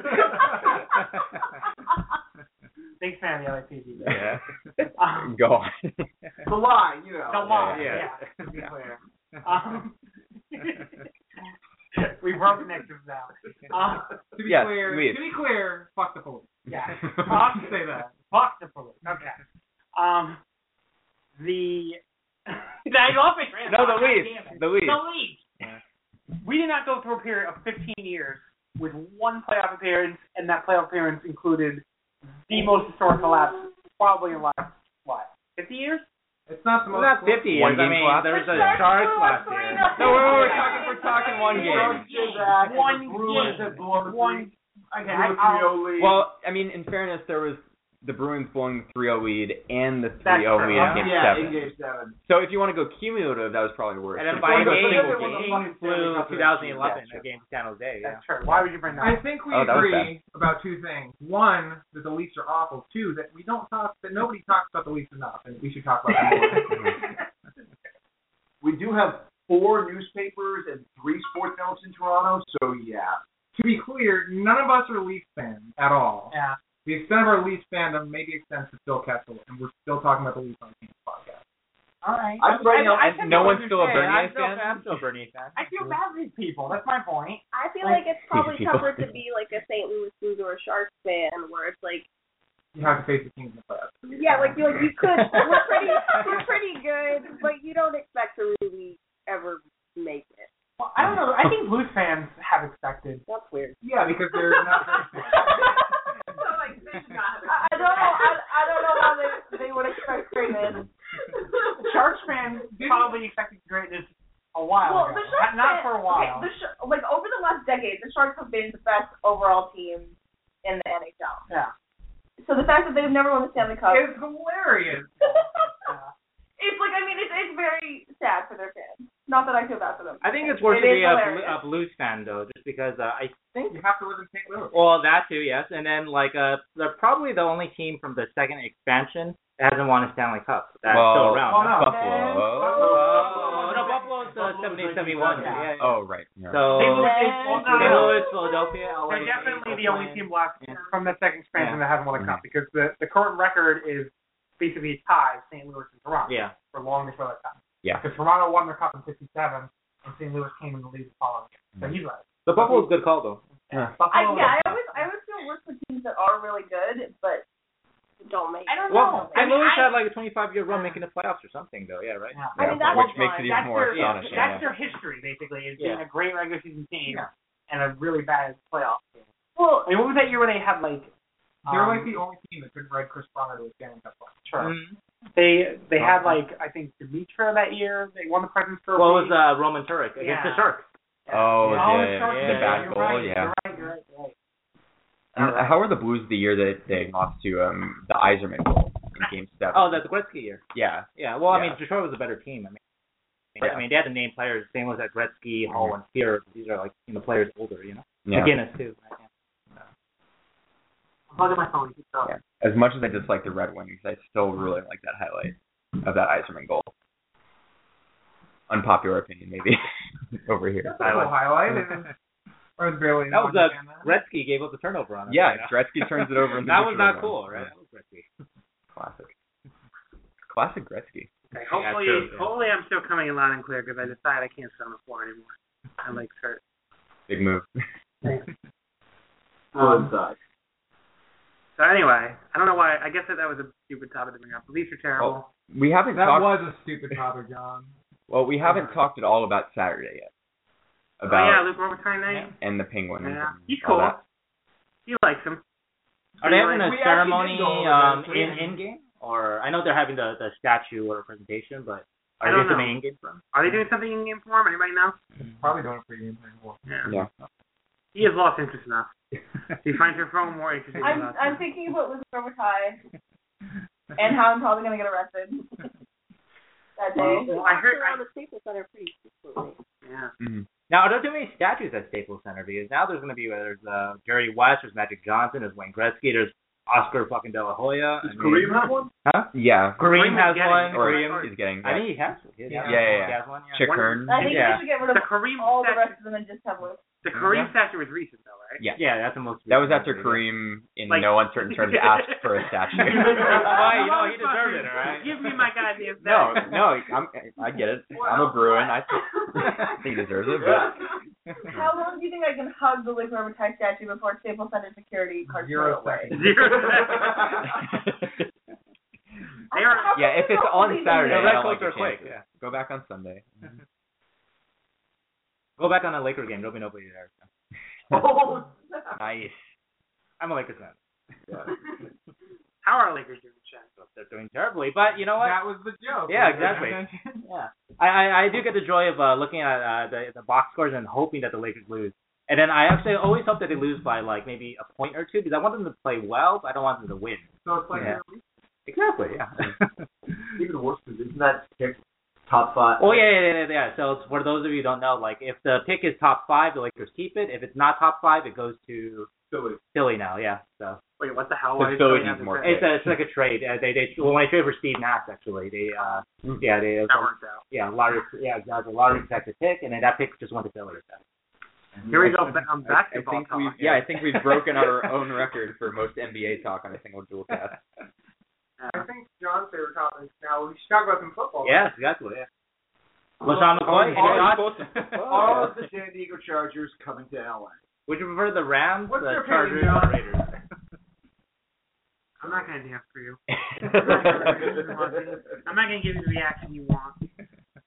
Big fan of the L A P D. Yeah. Um, Go on. The line, you know. the line, yeah, yeah, yeah. to be clear. Um, we broke Nixon now. Um, To be Yes, clear, leave. to be clear, fuck the police. yeah. I'll have to say that. Fuck the police. Okay. Um, the now you off my train. No, the God Leafs. damn it. The Leafs. The Leafs. We did not go through a period of fifteen years with one playoff appearance, and that playoff appearance included the most historic collapse probably in the last what fifty years. It's not the most. Not fifty years. One I game mean, collapse? there was a The Sharks Sharks blew last a year. three nothing No, we're, we're talking. We're talking one game. One Bruins game. had blown the One. Okay, blew a I, I'll, three oh lead. Well, I mean, in fairness, there was the Bruins blowing the three oh lead and the That's three oh true. lead in game yeah, seven. in game seven. So if you want to go cumulative, that was probably worse. And then If by you wanna go game, single the game. Kings flew twenty eleven Yeah, against San Jose. Yeah. that's true. Why would you bring that I up? think we Oh, that was agree about two things. One, that the Leafs are awful. Two, that we don't talk, that nobody talks about the Leafs enough, and we should talk about them more. We do have four newspapers and three sports networks in Toronto, so yeah. To be clear, none of us are Leafs fans at all. Yeah. The extent of our Leafs fandom maybe extends to Phil Kessel, and we're still talking about the Leafs on the Kings podcast. All right. I'm right now. I, I And can no know one's what still a you're saying. Bernier I feel- fan? I'm still a Bernier fan. I feel bad for these people. That's my point. I feel Like, like it's probably these people. tougher to be like a Saint Louis Blues or a Sharks fan, where it's like, You have to face the Kings in the playoffs. yeah, like you like you could, we're pretty, we're pretty good, but you don't expect to really ever make it. Well, I don't know. I think Blues fans have expected. That's weird. Yeah, because they're not very So like they got it. I, I don't know. I, I don't know how they they would expect greatness. Sharks fans probably expected greatness a while Well, ago. the Sharks Not fan- for a while. Okay, the Sh- like over the last decade, the Sharks have been the best overall team in the N H L. Yeah. So the fact that they've never won the Stanley Cup, It's hilarious. it's like I mean, it's it's very sad for their fans. Not that I feel bad for them. I think it's worth It to is be a, hilarious. Blu- a Blues fan though, just because uh, I think. You have to live in Saint Louis. Well, that too, yes, and then like uh, they're probably the only team from the second expansion that hasn't won a Stanley Cup that's Well, still around. oh, no. Buffalo. Oh, no, Buffalo's uh, seventy seventy-one. Yeah. Yeah, yeah. Oh, right. Yeah. So Saint Louis is Saint also- Louis, Philadelphia, L A. They're definitely the only team left Yeah. from the second expansion Yeah. that hasn't won a cup because the, the current record is basically a tie, Saint Louis and Toronto, Yeah. for longest of time. Yeah. Because Toronto won their cup in fifty-seven, and Saint Louis came in the lead the following year. So he's right. The Buffalo's a good call though. Yeah. I, Buffalo, yeah, I always I always feel worse for teams that are really good but don't make. I don't Well, know. Saint I mean, Louis I- had like a twenty-five year run making the playoffs or something though. Yeah, right. Yeah. I mean, that's Which makes it even That's more their, astonishing. that's yeah. their history, basically, is Yeah. being a great regular season team Yeah. and a really bad playoff team. Well, I mean, what was that year where they had, like... They're um, like the only team that couldn't ride Chris Pronger to a Stanley Cup final. Sure. Mm-hmm. They they had, like, I think, Dimitra that year. They won the President's Trophy. What was uh, Roman Turek against Yeah. the Sharks? Oh, Yeah. Oh, the, it's Sharks. yeah, the yeah, bad you're goal, right, yeah. You're right, you're right, you're right. And how are the Blues the year that they lost to um the Yzerman goal in Game Seven? Oh, that's the Gretzky year. yeah, Yeah. Well, I mean, Yeah. Detroit was a better team. I mean, Yeah. I mean, they had the name players. Same was at Gretzky, Hull, and Spear. These are like you know players older. You know, yeah. McGinnis too. Right? Yeah. I'm plugging my phone. Keep going. yeah. As much as I dislike the Red Wings, I still really like that highlight of that Yzerman goal. Unpopular opinion, maybe over here. That's a cool highlight. And I was barely That was uh, understand that. Gretzky gave up the turnover on it. Yeah, you know? Gretzky turns it over. In the That was victory not run. cool, right? Yeah. That was Gretzky. Classic. Classic Gretzky. Okay, hopefully, true, yeah. hopefully I'm still coming in loud and clear because I decided I can't sit on the floor anymore. My legs hurt. Big move. Um, inside. so anyway, I don't know why. I guess that that was a stupid topic to bring up. The Leafs are terrible. We haven't That talked. was a stupid topic, John. Well, we haven't talked at all about Saturday yet. oh About yeah, Luke Robitaille night. and the Penguins. Yeah, and he's all cool. that. He likes him. Are they having a We actually ceremony did go over um, that, so in yeah. in game, or I know they're having the the statue or presentation, but I are don't they doing know. in game for him? Are they doing something in game for him? Anybody know? Probably doing it for you anymore. Yeah. Yeah. He has lost interest enough. He finds her phone more interesting. I'm than us. I'm thinking about Luke Robitaille and how I'm probably gonna get arrested that day. Well, I heard- around the Staples Center pretty frequently. Yeah. Mm-hmm. Now, are there too many statues at Staples Center? Because now there's going to be there's uh, Jerry West, there's Magic Johnson, there's Wayne Gretzky, there's Oscar fucking De La Hoya. Does I mean- Kareem have one? Huh? Yeah. Kareem Kareem has is getting- one. Or Kareem. he's getting. I think he has. He has Yeah, one. yeah, yeah. He has one. Yeah. Chick Hearn. I think Yeah. we should get rid of The Kareem all the statue. rest of them and just have Luke. The Kareem statue was recent though, right? Yeah. Yeah, that's the most. That was recent after one, Kareem, in Like- no uncertain terms, asked for a statue. Why? You know, he deserved it, all right? Give me my goddamn no, statue. no, I'm, I get it. I'm a Bruin. I think he deserves it, but How long do you think I can hug the Luke Robitaille statue before Staples Center security carts Zero throw it away? seconds. Zero. They are. How yeah, if come it's people on believe in Saturday, this? I Red don't like coats the are quick, chances. yeah. Go back on Sunday. Go back on a Laker game. There'll be nobody there. Oh, Nice. I'm a Lakers fan. How are Lakers doing, Shaq? They're doing terribly, but you know what? That was the joke. Yeah, exactly. Yeah, I, I I do get the joy of uh, looking at uh, the the box scores and hoping that the Lakers lose. And then I actually always hope that they lose by like maybe a point or two because I want them to play well, but I don't want them to win. So it's like Yeah. Exactly. Yeah. Even worse, because isn't that pick top five? Oh yeah, yeah, yeah, yeah. So it's, for those of you who don't know, like if the pick is top five, the Lakers keep it. If it's not top five, it goes to Philly. Philly now. Yeah. So Wait, what the hell? So Why is Philly Philly needs have more to say- it's a, it's like a trade. Uh, they they well, when I traded for Steve Nash actually, they uh yeah they That worked out. yeah lottery yeah exactly lottery protected pick, and then that pick just went to Philly. So. Here we go. ba- On I, I basketball think talk. we've yeah, I think we've broken our own record for most N B A talk on a single dual cast. I think John's favorite topic now. We should talk about some football. Yes, exactly. Yeah. LaShawn McCoy, any all- thoughts? All of the San Diego Chargers coming to L A. Would you prefer the Rams, What's the your Chargers, opinion, or John? the Raiders? I'm not gonna dance for you. I'm not gonna give you the reaction you want.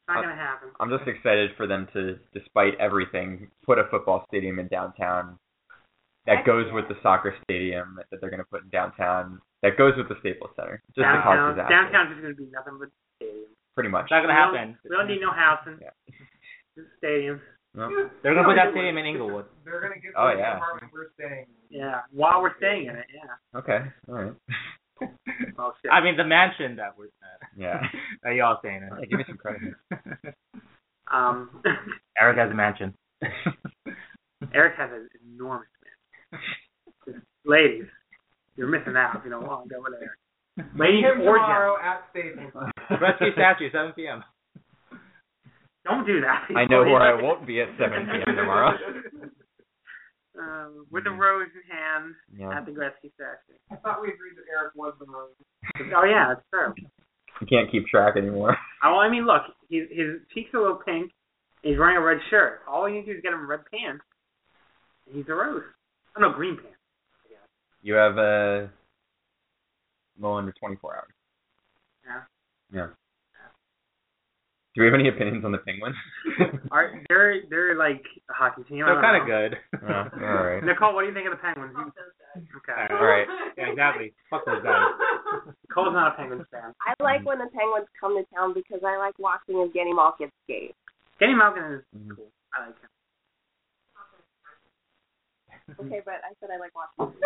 not gonna happen. I'm just excited for them to, despite everything, put a football stadium in downtown that goes with the soccer stadium that they're going to put in downtown, that goes with the Staples Center. Just to cause Downtown, disaster. downtown's just gonna be nothing but stadium. Pretty much. It's not gonna We happen. don't, we don't need no housing. Yeah. Just stadiums. No. They're gonna put that stadium in Inglewood. They're gonna get Oh, the yeah. apartment we're staying. Yeah, while we're staying in it, yeah. Okay. All right. Oh shit. I mean, the mansion that we're. Uh, Yeah. Are you all saying it? Hey, give me some credit. um, Eric has a mansion. Eric has an enormous man. Ladies, you're missing out if you don't want to go over there. Ladies Him or tomorrow gentlemen. at Staples. Gretzky statue, seven p.m. Don't do that. I know where I won't be at seven p.m. tomorrow. Um, with a rose in hand Yeah. at the Gretzky statue. I thought we agreed that Eric was the rose. Oh yeah, that's true. You can't keep track anymore. Oh, well, I mean, look, his his cheeks are a little pink. He's wearing a red shirt. All you need to do is get him red pants. And he's a rose. Oh no, green pants. You have a little under twenty-four hours. Yeah. Yeah. Do we have any opinions on the Penguins? Are they're they're like a hockey team? They're kind of good. Uh, all right. Nicole, what do you think of the Penguins? You, okay. All right. Yeah, exactly. Fuck those guys. Nicole's not a Penguins fan. I like when the Penguins come to town because I like watching Evgeny Malkin skate. Kenny Malkin is Mhm. cool. I like him. Okay, but I said I like watching him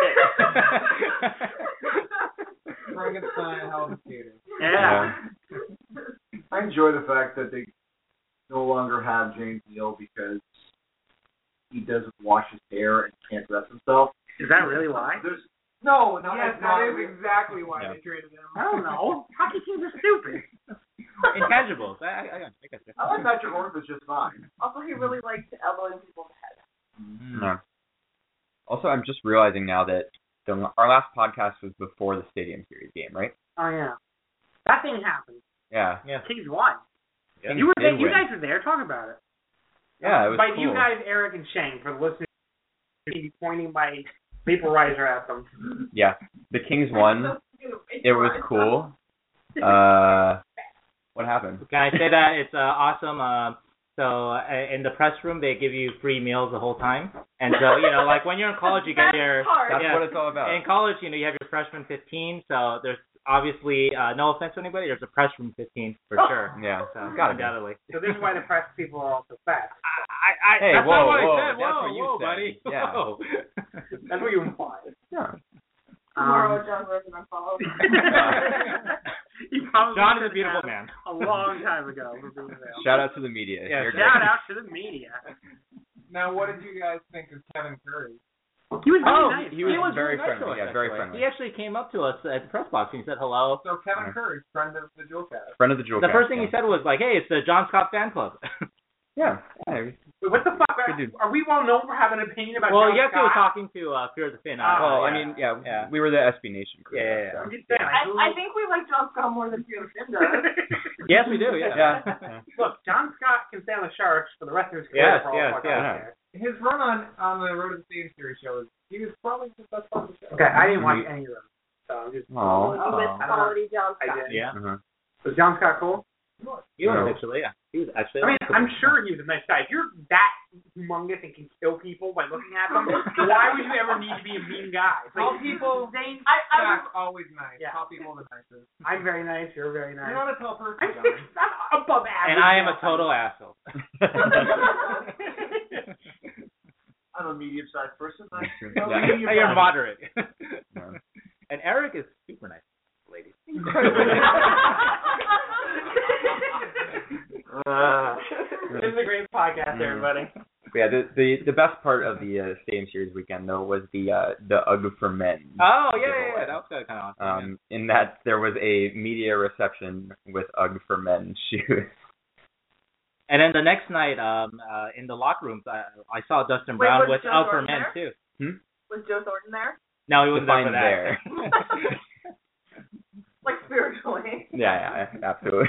skate. Frankenstein, hell of a skater. Yeah. I enjoy the fact that they no longer have James Neal because he doesn't wash his hair and can't dress himself. Is that really why? There's No, no, Yes, that's not that is is exactly why Yeah. they traded him. I don't know. Hockey teams are stupid. Intangibles. I, I, I got I got you. I like Patrick Hornquist just fine. Also, he really likes elbowing people's head. No. Also, I'm just realizing now that the, our last podcast was before the Stadium Series game, right? Oh yeah. That thing happened. Yeah. Yeah. Kings won. Kings You were did there. You win. guys were there. Talk about it. Yeah, it was By cool. you guys, Eric and Shane, for the listeners, pointing my vaporizer at them. Yeah. The Kings won. It was cool. Uh, what happened? Can I say that it's uh, awesome? Uh, so uh, in the press room, they give you free meals the whole time, and so you know, like when you're in college, you get your That's yeah, what it's all about. in college, you know, you have your freshman fifteen. So there's obviously uh, no offense to anybody, there's a press room fifteen for sure. Yeah. So Gotta be. undoubtedly. So this is why the press people are all so fat. I, I, Hey, that's whoa, not what whoa, I said. that's Whoa, what you whoa, said. buddy. Yeah. Whoa. That's what you implied. Yeah. Tomorrow, Um, John Rosen unfollowed. you probably John is a said beautiful that man. A long time ago. for being there. Shout out to the media. Yeah, You're Shout great. out to the media. Now, what did you guys think of Kevin Curry? He was really Oh, nice. He was, He was very really nice friendly. to us, Yeah, very actually. friendly. He actually came up to us at the press box and he said hello. So Kevin Yeah. Curry, friend of the Jewel Cast. Friend of the Jewel The Cast, first thing yeah. he said was like, "Hey, it's the John Scott fan club." Yeah. yeah. Wait, what the fuck? Good dude. Are we well known for having an opinion about well, John you have to Scott? was talking to uh, Fear of the Fin. Oh, Uh, Well, yeah. I mean, yeah, Yeah. we were the S B Nation crew. Yeah, yeah, yeah. I'm just saying. I, who- I think we like John Scott more than Fear of Finn does. Yes, we do. Yeah. Yeah. Look, John Scott can stay on the Sharks for the rest of his career. Yes, for all yes, the fuck yes. I care. His run on on the Road to the Stadium series show, he was probably the best part of the show. Okay, I didn't watch any of them, so I'm just. Aw. You miss I don't know. quality John I Scott. did. Yeah. Uh-huh. Was John Scott cool? He was No. actually, yeah. He was actually. I mean, I'm sure he was a nice guy. If you're that humongous and can kill people by looking at them, why would you ever need to be a mean guy? It's Tall Like, people, they, I, I Jack's always nice. Yeah. Tall people are the nicest. I'm very nice. You're very nice. You're not a tall person, I'm John. six. I'm above average. and I am a total asshole. I'm a medium-sized person. I, Yeah. Hey, you're moderate. Yeah. And Eric is super nice, ladies. Uh, This is a great podcast, Mm. everybody. But yeah, the, the the best part of the uh, Stadium Series weekend though was the uh, the U G for Men. Oh yeah, yeah, yeah, that was kind of awesome. Um, in that there was a media reception with U G for Men shoes. And then the next night, um, uh, in the locker rooms, I, I saw Dustin Wait, Brown was with Joe Up for Thornton Men there? too. Hmm? Was Joe Thornton there? No, he wasn't there Define for there. that. Like spiritually. Yeah, yeah, absolutely.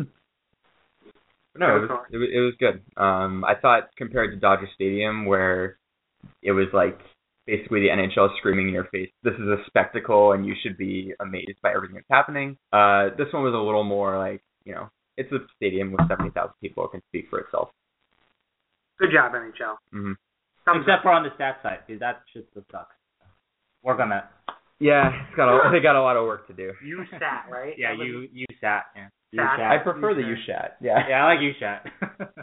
No, it was, it was it was good. Um, I thought compared to Dodger Stadium, where it was like basically the N H L screaming in your face, "This is a spectacle, and you should be amazed by everything that's happening." Uh, this one was a little more like, you know, it's a stadium with seventy thousand people. It can speak for itself. Good job, N H L. Mm-hmm. Except for on the stat side, because that shit still sucks. Work on that. Yeah, it's got a, they got a lot of work to do. U S A T, right? Yeah, you you sat. Yeah. Sat. U S A T. I prefer the U S A T. Yeah. Yeah, I like U S A T.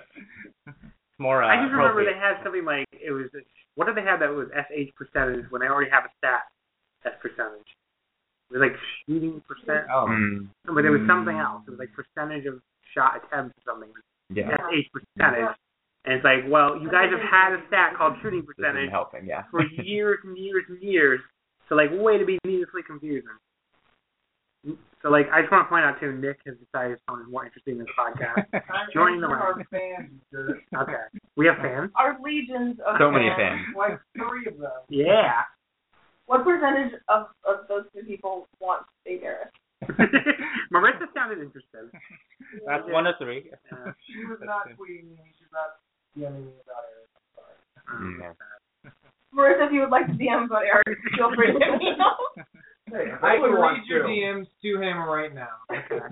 It's more. Uh, I just remember appropriate. they had something like it was. What did they have that was S H percentage when they already have a stat S percentage? It was like shooting percent. Oh. Mm. But there was something else. It was like percentage of shot attempts or something. Yeah. S H percentage. And it's like, well, you guys have had a stat called shooting This isn't percentage helping. Yeah. for years and years and years. So like, way to be needlessly confusing. So like, I just want to point out too, Nick has decided his phone is more interesting than this podcast. Joining the Our round. fans, sir. Okay. We have fans. Our legions of So many fans. fans. Like three of them. Yeah. What percentage of, of those two people want to stay there? Marissa sounded interested. That's one of three. Uh, She was not tweeting me. She was not DMing me about it. I'm sorry. Mm, yeah. Marissa, if you would like to D M about Eric, feel free to let me know. Hey, I I would can read watch your too. D Ms to him right now. Okay.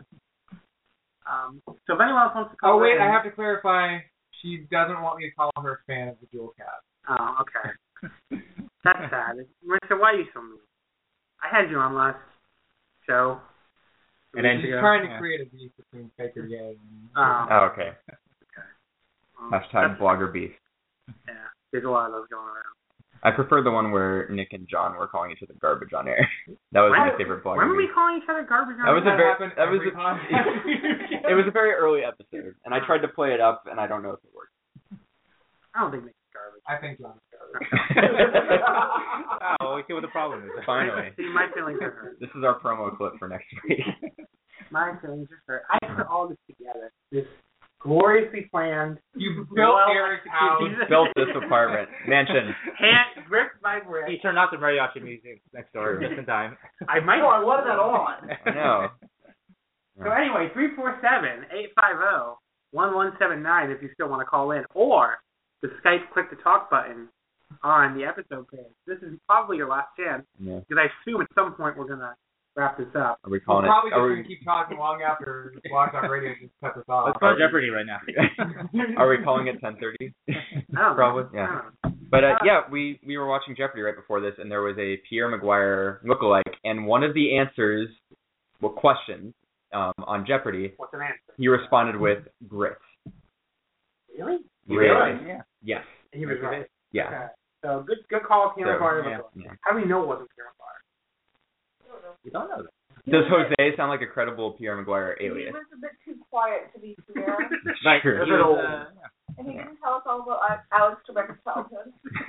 Um, so if anyone else wants to call Oh wait, in, I have to clarify. She doesn't want me to call her a fan of the dual cast. Oh, okay. That's sad. Marissa, why are you so mean? I had you on last show. And then She's ago. trying to Yeah. create a beef between Faker Gay and. Oh, Oh, okay. um, Hashtag that's- blogger beef. Yeah, there's a lot of those going around. I prefer the one where Nick and John were calling each other garbage on air. That was When- my favorite blogger When were we beef. calling each other garbage? That was a on very happened that was every a, podcast. it was a very early episode, and I tried to play it up, and I don't know if it worked. I don't think it's garbage. I think John's garbage. Oh, we see what the problem is. Finally, See, my feelings are hurt. this is our promo clip for next week. My feelings are hurt. I put all this together. This gloriously planned. You built well Eric's house. executed- Built this apartment mansion. Hand brick by brick. He turned off the mariachi music next door just in time. I might. Oh, I wanted that on. I know. So anyway, three four seven, eight five zero, one one seven nine if you still want to call in, or the Skype click to talk button on the episode page. This is probably your last chance, Yeah. because I assume at some point we're going to wrap this up. Are we We're calling probably it? just Are going we, to keep talking long after Blog Talk Radio just cut this off. Let's call Jeopardy right now. are we calling it ten thirty? I don't Probably. know. Yeah. I don't know. But uh, yeah, we we were watching Jeopardy right before this, and there was a Pierre Maguire lookalike, and one of the answers, well, questions um, on Jeopardy, What's an answer? he responded with grits. Really? Really? Yeah. Yes. And he was right. Yeah. Okay. So good good call, Pierre So, McGuire. yeah, yeah. How do we know it wasn't Pierre McGuire? You don't know that. Does Jose sound like a credible Pierre Maguire He alias? was a bit too quiet to be fair, Like, Sure. he was, uh, and he didn't tell us all about uh, Alex Trebek's childhood.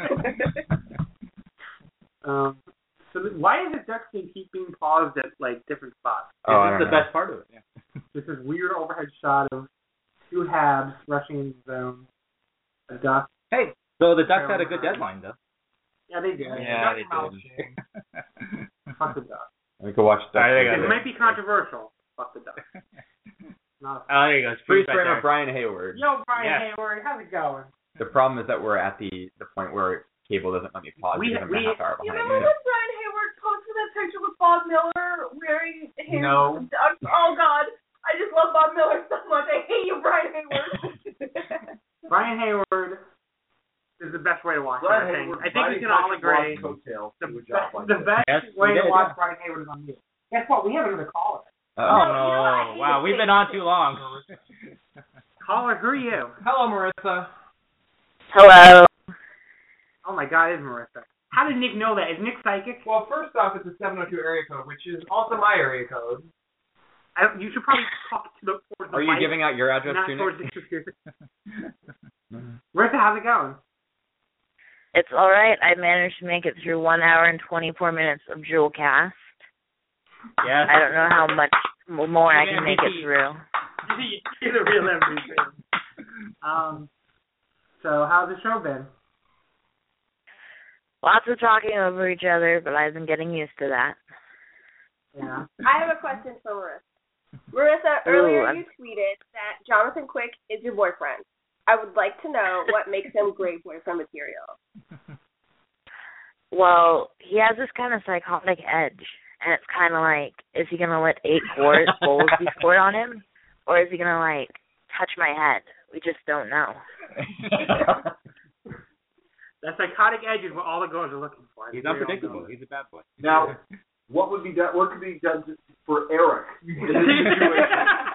Um, so th- why is it Ducks game keep being paused at like different spots? Oh, I this is don't the know. best part of it. Yeah. This is weird overhead shot of two Habs rushing into the zone. A duck. Hey, so the Ducks had a good deadline though. Yeah, they did. Yeah, they Mouth did. shame. Fuck the duck. We could watch I think that. It might be controversial. Fuck the duck. Not a- Oh, there you go. Freeze Right frame there. of Brian Hayward. Yo, Brian Yeah. Hayward, how's it going? The problem is that we're at the the point where cable doesn't let me pause We- because I'm we- a half hour You behind. remember when Brian Hayward posted that picture with Bob Miller wearing his No. duck? Oh God, I just love Bob Miller so much. I hate you, Brian Hayward. Brian Hayward is the best way to watch Brian it, I think. Hayward, I think we can all agree. Coattails The, to a be- job like the this. best Yes, way we to did, watch yeah. Brian Hayward is on mute. Guess what? We have another caller. Uh, Oh No, you know, I no! hate Wow, we've been on too long. Caller, who are you? Hello, Marissa. Hello. Oh my God, it is Marissa. How did Nick know that? Is Nick psychic? Well, first off, it's a seven oh two area code, which is also my area code. I, you should probably talk to the towards the Are you mic, giving out your address not too, towards Nick? the computer. Marissa, how's it going? It's all right. I managed to make it through one hour and twenty-four minutes of Jewel Cast. Yes. I don't know how much m- more I You're can the make M V it P. through. You're the real M V P. Um, so how's the show been? Lots of talking over each other, but I've been getting used to that. Yeah. I have a question for Marissa. Marissa, earlier Ooh, I'm- you tweeted that Jonathan Quick is your boyfriend. I would like to know what makes him great boyfriend material. Well, he has this kind of psychotic edge, and it's kind of like, is he going to let eight goals goals be scored on him? or is he gonna like touch my head? We just don't know. That psychotic edge is what all the girls are looking for. He's unpredictable. He's a bad boy. Now, what would be done? What could be done to, for Eric in this situation?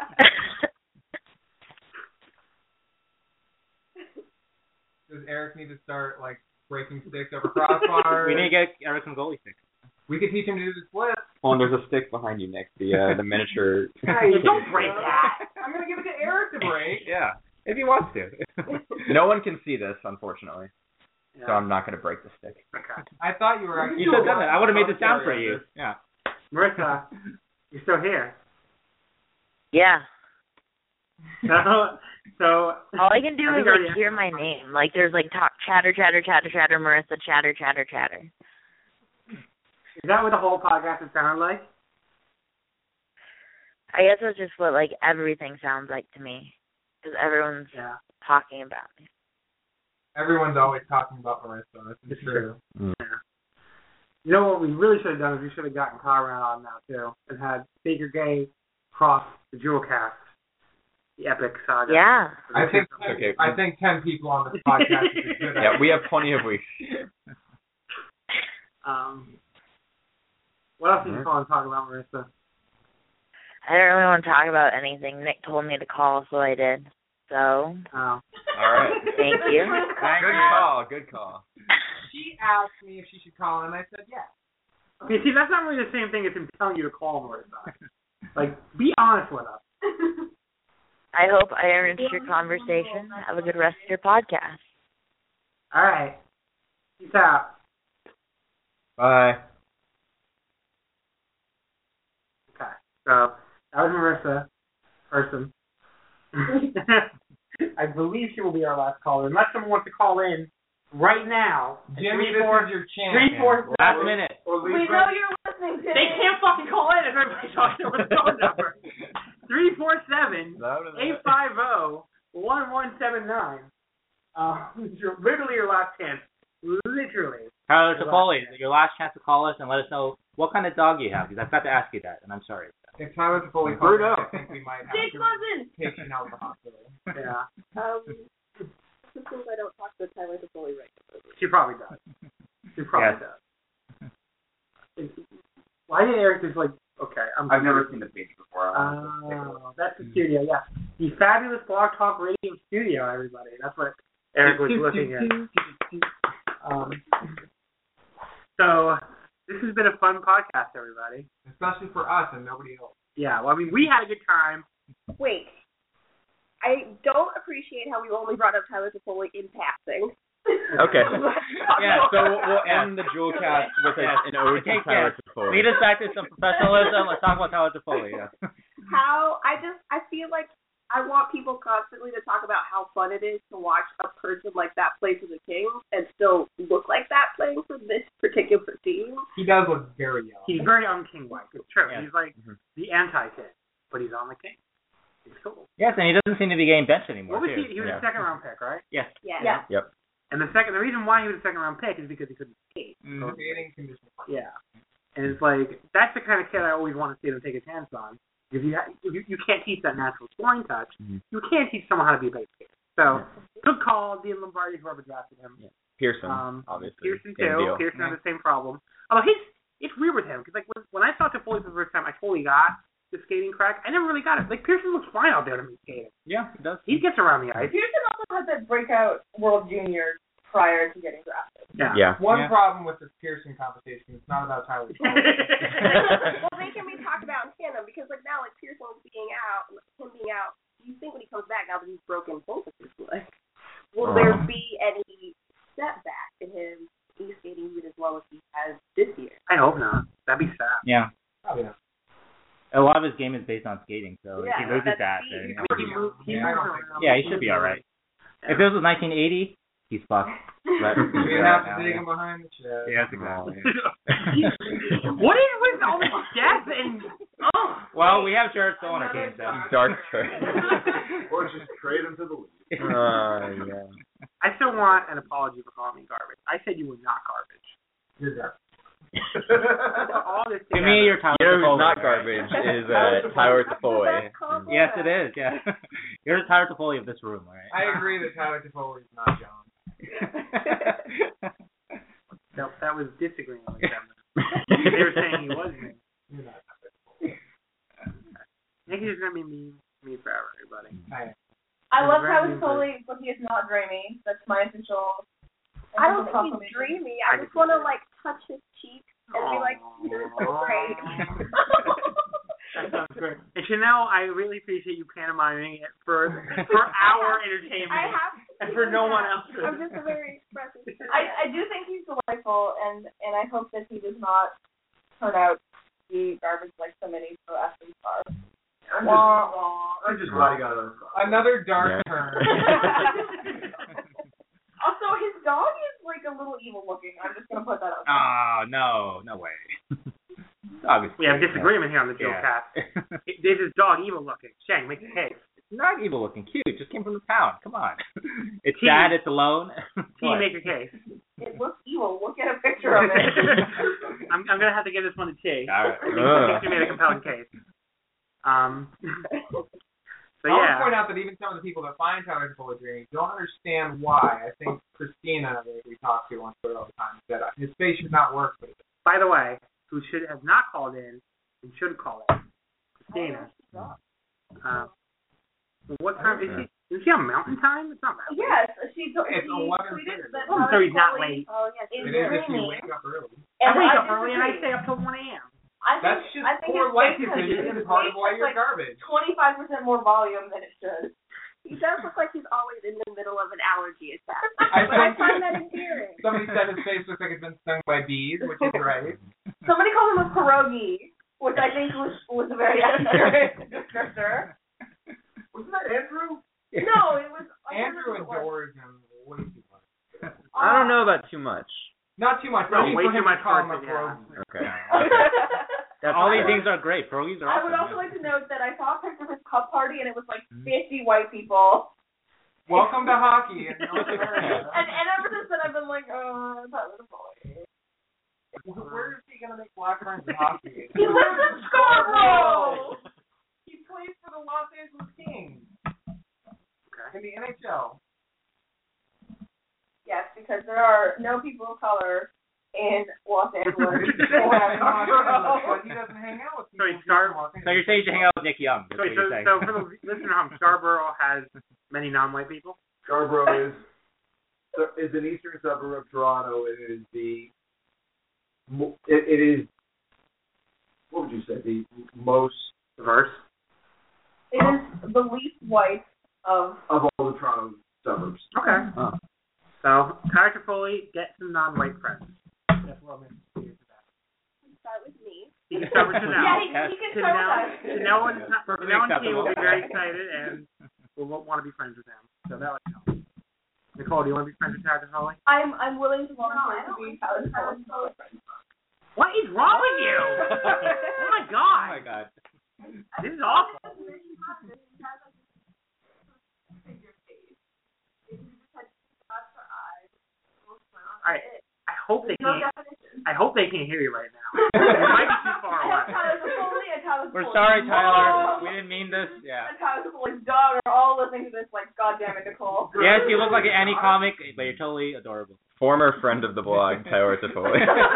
Does Eric need to start like breaking sticks over crossbars? We need to get Eric some goalie sticks. We could teach him to do the split. Oh, and there's a stick behind you, Nick. The uh, the miniature. Hey, don't break that. I'm gonna give it to Eric to break. Yeah, if he wants to. No one can see this, unfortunately. Yeah. So I'm not going to break the stick. Okay. I thought you were actually. You should have done that. I would have made the sound for you. Yeah. Marissa, you're still here. Yeah. So, so all I can do I is think I already- like hear my name. Like there's like talk, chatter, chatter, chatter, chatter, Marissa, chatter, chatter, chatter. Is that what the whole podcast would sound like? I guess that's just what like everything sounds like to me, because everyone's Yeah. talking about me. Everyone's always talking about Marissa. This is true. Mm. Yeah. You know what we really should have done is we should have gotten Conrad on now too and had Baker Gay cross the Jewel Cast, the epic saga. Yeah. I think Okay. I think ten people on this podcast is good. Yeah, we have plenty of weeks. Um. What else did you call and talk about, Marissa? I don't really want to talk about anything. Nick told me to call, so I did. So. Oh. All right. Thank you. Good call. Good call. She asked me if she should call, and I said yes. Okay, see, that's not really the same thing as him telling you to call Marissa. Like, be honest with us. I hope I enriched your conversation. Have a good rest of your podcast. All right. Peace out. Bye. Okay. So, that was Marissa. Person. I believe she will be our last caller, unless someone wants to call in right now. Jimmy, three, this four, is your chance. Three, four, Last seven. minute. We know you're listening to They can't fucking call in if everybody's talking over the phone number. Three four seven eight five zero one one seven nine. Uh, literally your last chance. Literally. Tyler Toffoli, your last chance to call us and let us know what kind of dog you have, because I've got to ask you that, and I'm sorry. If Tyler Toffoli calls, Bruno. I think we might have Jake to Cousins. take him out of the hospital. Yeah. Um, since I don't talk to Tyler Toffoli regularly. She probably does. She probably Yes. does. Why did Eric just like? Okay, I'm. I've never seen the page before. Oh, that's the studio. Yeah, the fabulous Blog Talk Radio studio. Everybody, that's what Eric was looking at. Um, so this has been a fun podcast, everybody. Especially for us and nobody else. Yeah, well, I mean, we had a good time. Wait. I don't appreciate how we only brought up Tyler Toffoli in passing. Okay. Yeah, so we'll, we'll end the Jewel Cast with a, an ode to Okay, Tyler yes. Toffoli. Lead us back to some professionalism. Let's talk about Tyler Toffoli. Yeah. How I just I feel like I want people constantly to talk about how fun it is to watch a person like that play for the Kings and still look like that playing for this particular team. He does look very young. He's very un-King-like. It's true. Yeah. He's like Mhm. the anti-King, but he's on the King. It's cool. Yes, and he doesn't seem to be getting benched anymore, What was too. he? He was Yeah. a second round pick, right? Yes. Yeah. Yep. And the second, the reason why he was a second round pick is because he couldn't skate. Mm-hmm. Skating condition. Yeah. And it's like that's the kind of kid I always want to see them take a chance on. If you, ha- if you you can't teach that natural scoring touch, Mhm. you can't teach someone how to be a base skater. So good call, Dean Lombardi, whoever drafted him. Yeah. Pearson, Um, obviously. Pearson Same too. deal. Pearson had the same problem. Although his, it's weird with him because like when, when I saw Toffoli for the first time, I totally got the skating crack. I never really got it. Like Pearson looks fine out there to me skating. Yeah, he does. He gets around the ice. Pearson also had that breakout World Junior prior to getting drafted. Yeah. Yeah. One Yeah. problem with this Pearson conversation, it's not about Tyler Toffoli. Well, they can be talked about in tandem because like now like Pearson being out, him being out. Do you think when he comes back now that he's broken both of his legs, will Oh. there be any setback in him ice skating even as well as he has this year? I hope not. That'd be sad. Yeah. Probably not. A lot of his game is based on skating, so if Yeah, he loses that's that, speed. then I mean, he moves, he Yeah. moves around. yeah, he should be all right. If it was nineteen eighty, he's fucked. But, We have to dig him behind the chest. Yes, exactly. What is with all this death and oh? Well, we have Jared Stoll on our team, so. Dark trade. Or just trade him to the league. Uh, yeah. I still want an apology for calling me garbage. I said you were not garbage. You're dark. All this To me, you're Tyler You know who's Toffoli. not garbage is uh, Tyler Toffoli. Yes, it is. Yeah, you're the Tyler Toffoli of this room, all right? I agree that Tyler Toffoli is not John. No, that was disagreeing with them. They were saying he was me. You're not. Nick is gonna be me, me forever, everybody. I, I love He's how very it's totally, but he is not dreamy. That's my official. I don't official think he's proclamation. dreamy. I just want to like touch his cheek and be like, "You're so great." That sounds great. And Chanel, I really appreciate you pantomiming it for for our entertainment. I have to and for no do one that. else. I'm just a very expressive person. I, I do think he's delightful, and, and I hope that he does not turn out to be garbage like so many pro athletes are. I'm Wah, just, wah. I'm just glad he got another another dark Yeah. turn. Also, his dog is like a little evil looking. I'm just gonna put that out. Oh no, no way. Dog is We have cute. disagreement here on the Joe Yeah. Cast. This is dog evil looking. Shang, make the case. It's not evil looking, cute. It just came from the pound. Come on. It's T. sad. It's alone. T, What? make a case. It looks evil. Look at a picture of it. I'm I'm gonna have to give this one to T. All right. I think you made a compelling case. Um. So I want yeah. to point out that even some of the people that find Tyler Toffoli dreamy don't understand why. I think Christina, that we talk to on Twitter all the time, said his face should not work, but it does. By the way, who should have not called in and should call in? Christina. Uh, what time is she? Is she on Mountain Time? It's not Mountain. Yes, she, she It's eleven tweeted thirty. that. Oh, so he's not late. Oh yes. Is It is if you dreamy. wake up early. I And wake I up early and I disagree. stay up till one a.m. I think, That's just I think poor his life face because has- you his didn't part of face why has, you're like, garbage. twenty-five percent more volume than it should. He does look like he's always in the middle of an allergy attack. I but I think- find that endearing. Somebody said his face looks like it's been stung by bees, which is right. Somebody called him a pierogi, which I think was was a very accurate descriptor. Wasn't that Andrew? No, it was I can't Andrew remember what adores it was. him way too much. I don't know about too much. Not too much, No, but way for too him much to call him for a it, pierogi. Okay. That's all these things are great. Pierogies are I awesome. would also yeah. like to note that I saw a picture of his cup party and it was like fifty white people. Welcome to hockey. And, and and ever since then I've been like, oh, Tyler Toffoli. where is he gonna make black friends in hockey? He lives in Scarborough. He plays for the Los Angeles Kings in the N H L. Yes, because there are no people of color in Los Angeles. But he doesn't hang out with So people. he's Scar- from Los So you're saying you should hang out with Nick Young. That's So, what so, you're saying. so for the listener at home, Scarborough has many non-white people. Scarborough is is an eastern suburb of Toronto. It is the mo- it, it is what would you say the most Diverse. It is the least white of. of all the Toronto suburbs. Okay. Oh. So Tyler Toffoli, get some non-white friends. That's what I'm interested in. Start with me. You can start with Chanel. Yeah, he, he can start with us. Chanel and Perfectly Chanel and T will be acceptable. very excited and will want to be friends with them. So that would help. Nicole, do you want to be friends with Tyler Toffoli? I'm I'm willing to volunteer No, I to don't be like Tyler Tyler Toffoli's friend. What is wrong with you? Oh my Oh god. my god. This is awful. Alright. I hope they No can't. definition. I hope they can't hear you right now. You might be too far I have away. Tyler Toffoli and Tyler We're Toffoli's sorry, Tyler. mom We didn't mean this. Yeah. and Tyler Toffoli's dog are all listening to this like, God damn it, Nicole. Yes, you look like an Annie comic, but you're totally adorable. Former friend of the blog, Tyler Toffoli.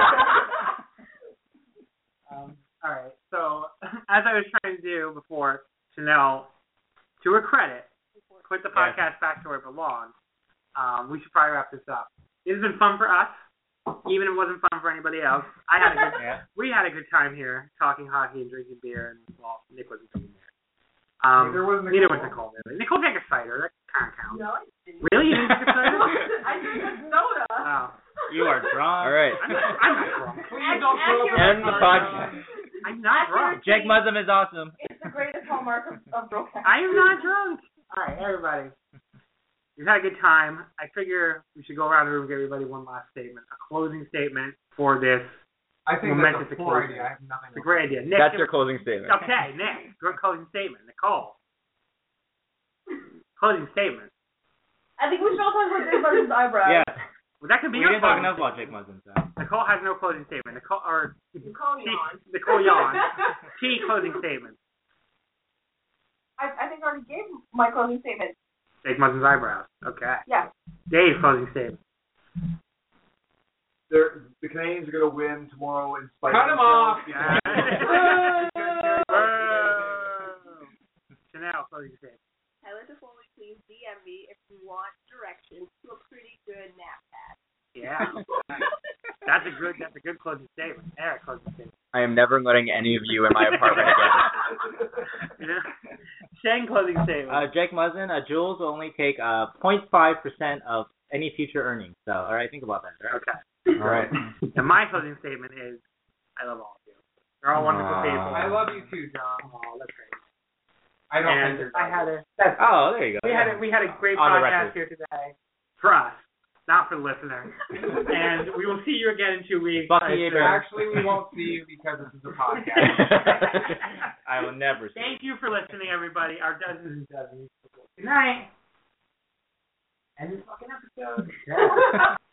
Um, all right. So, as I was trying to do before, Chanel, to her credit, put the podcast back to where it belongs. Um, we should probably wrap this up. It has been fun for us, even if it wasn't fun for anybody else. I had a good, Yeah. we had a good time here talking hockey and drinking beer, and well, Nick wasn't drinking beer. Um, Neither was neither Nicole. was Nicole really. Nicole drank a cider. That kind of counts. No, I didn't. Really, you didn't drink a cider? I drink a soda. Oh, You are drunk. All right. I'm not, I'm not drunk. Please don't throw up End in the our podcast. I'm not drunk. Jake Muzzum is awesome. It's the greatest hallmark of, of broadcast. I am not drunk. All right, everybody. We've had a good time. I figure we should go around the room and give everybody one last statement, a closing statement for this. I think Momentous that's a poor occasion. idea. I have nothing It's a else. great idea. Nick, That's your closing statement. okay, Nick, your closing statement. Nicole. Closing statement. I think we should all talk about Jake Muzzum's eyebrows. Yeah. Well, that can be We your didn't talk closing enough about statement. Jake Muzzum. So. The Nicole has no closing statement. Nicole or Nicole T, yawn. Nicole yawn. T closing statement. I, I think I already gave my closing statement. Jake Muzzin's eyebrows. Okay. Yeah. Dave closing statement. They're, the Canadians are going to win tomorrow in spite Cut of him off. themselves. Chanel closing statement. Tyler Toffoli, please D M me if you want directions to a pretty good nap pad. Yeah. That's a good. That's a good closing statement. Eric closing statement. I am never letting any of you in my apartment again. You know? Shane closing statement. Uh, Jake Muzzin, uh, Jules will only take uh zero point five percent of any future earnings. So, all right, think about that. Right? Okay. All right. And my closing statement is, I love all of you. You're all wonderful Aww. people. I love you too, John. Oh, that's great. I don't and think I had a. That's, Oh, there you go. we had a we had a great On the podcast record. here today for us, not for the listener. And we will see you again in two weeks. Bucky I- Abrams. Actually, we won't see you because this is a podcast. I will never see. Thank you for listening, everybody. Our dozens and dozens. Good night. End this fucking episode.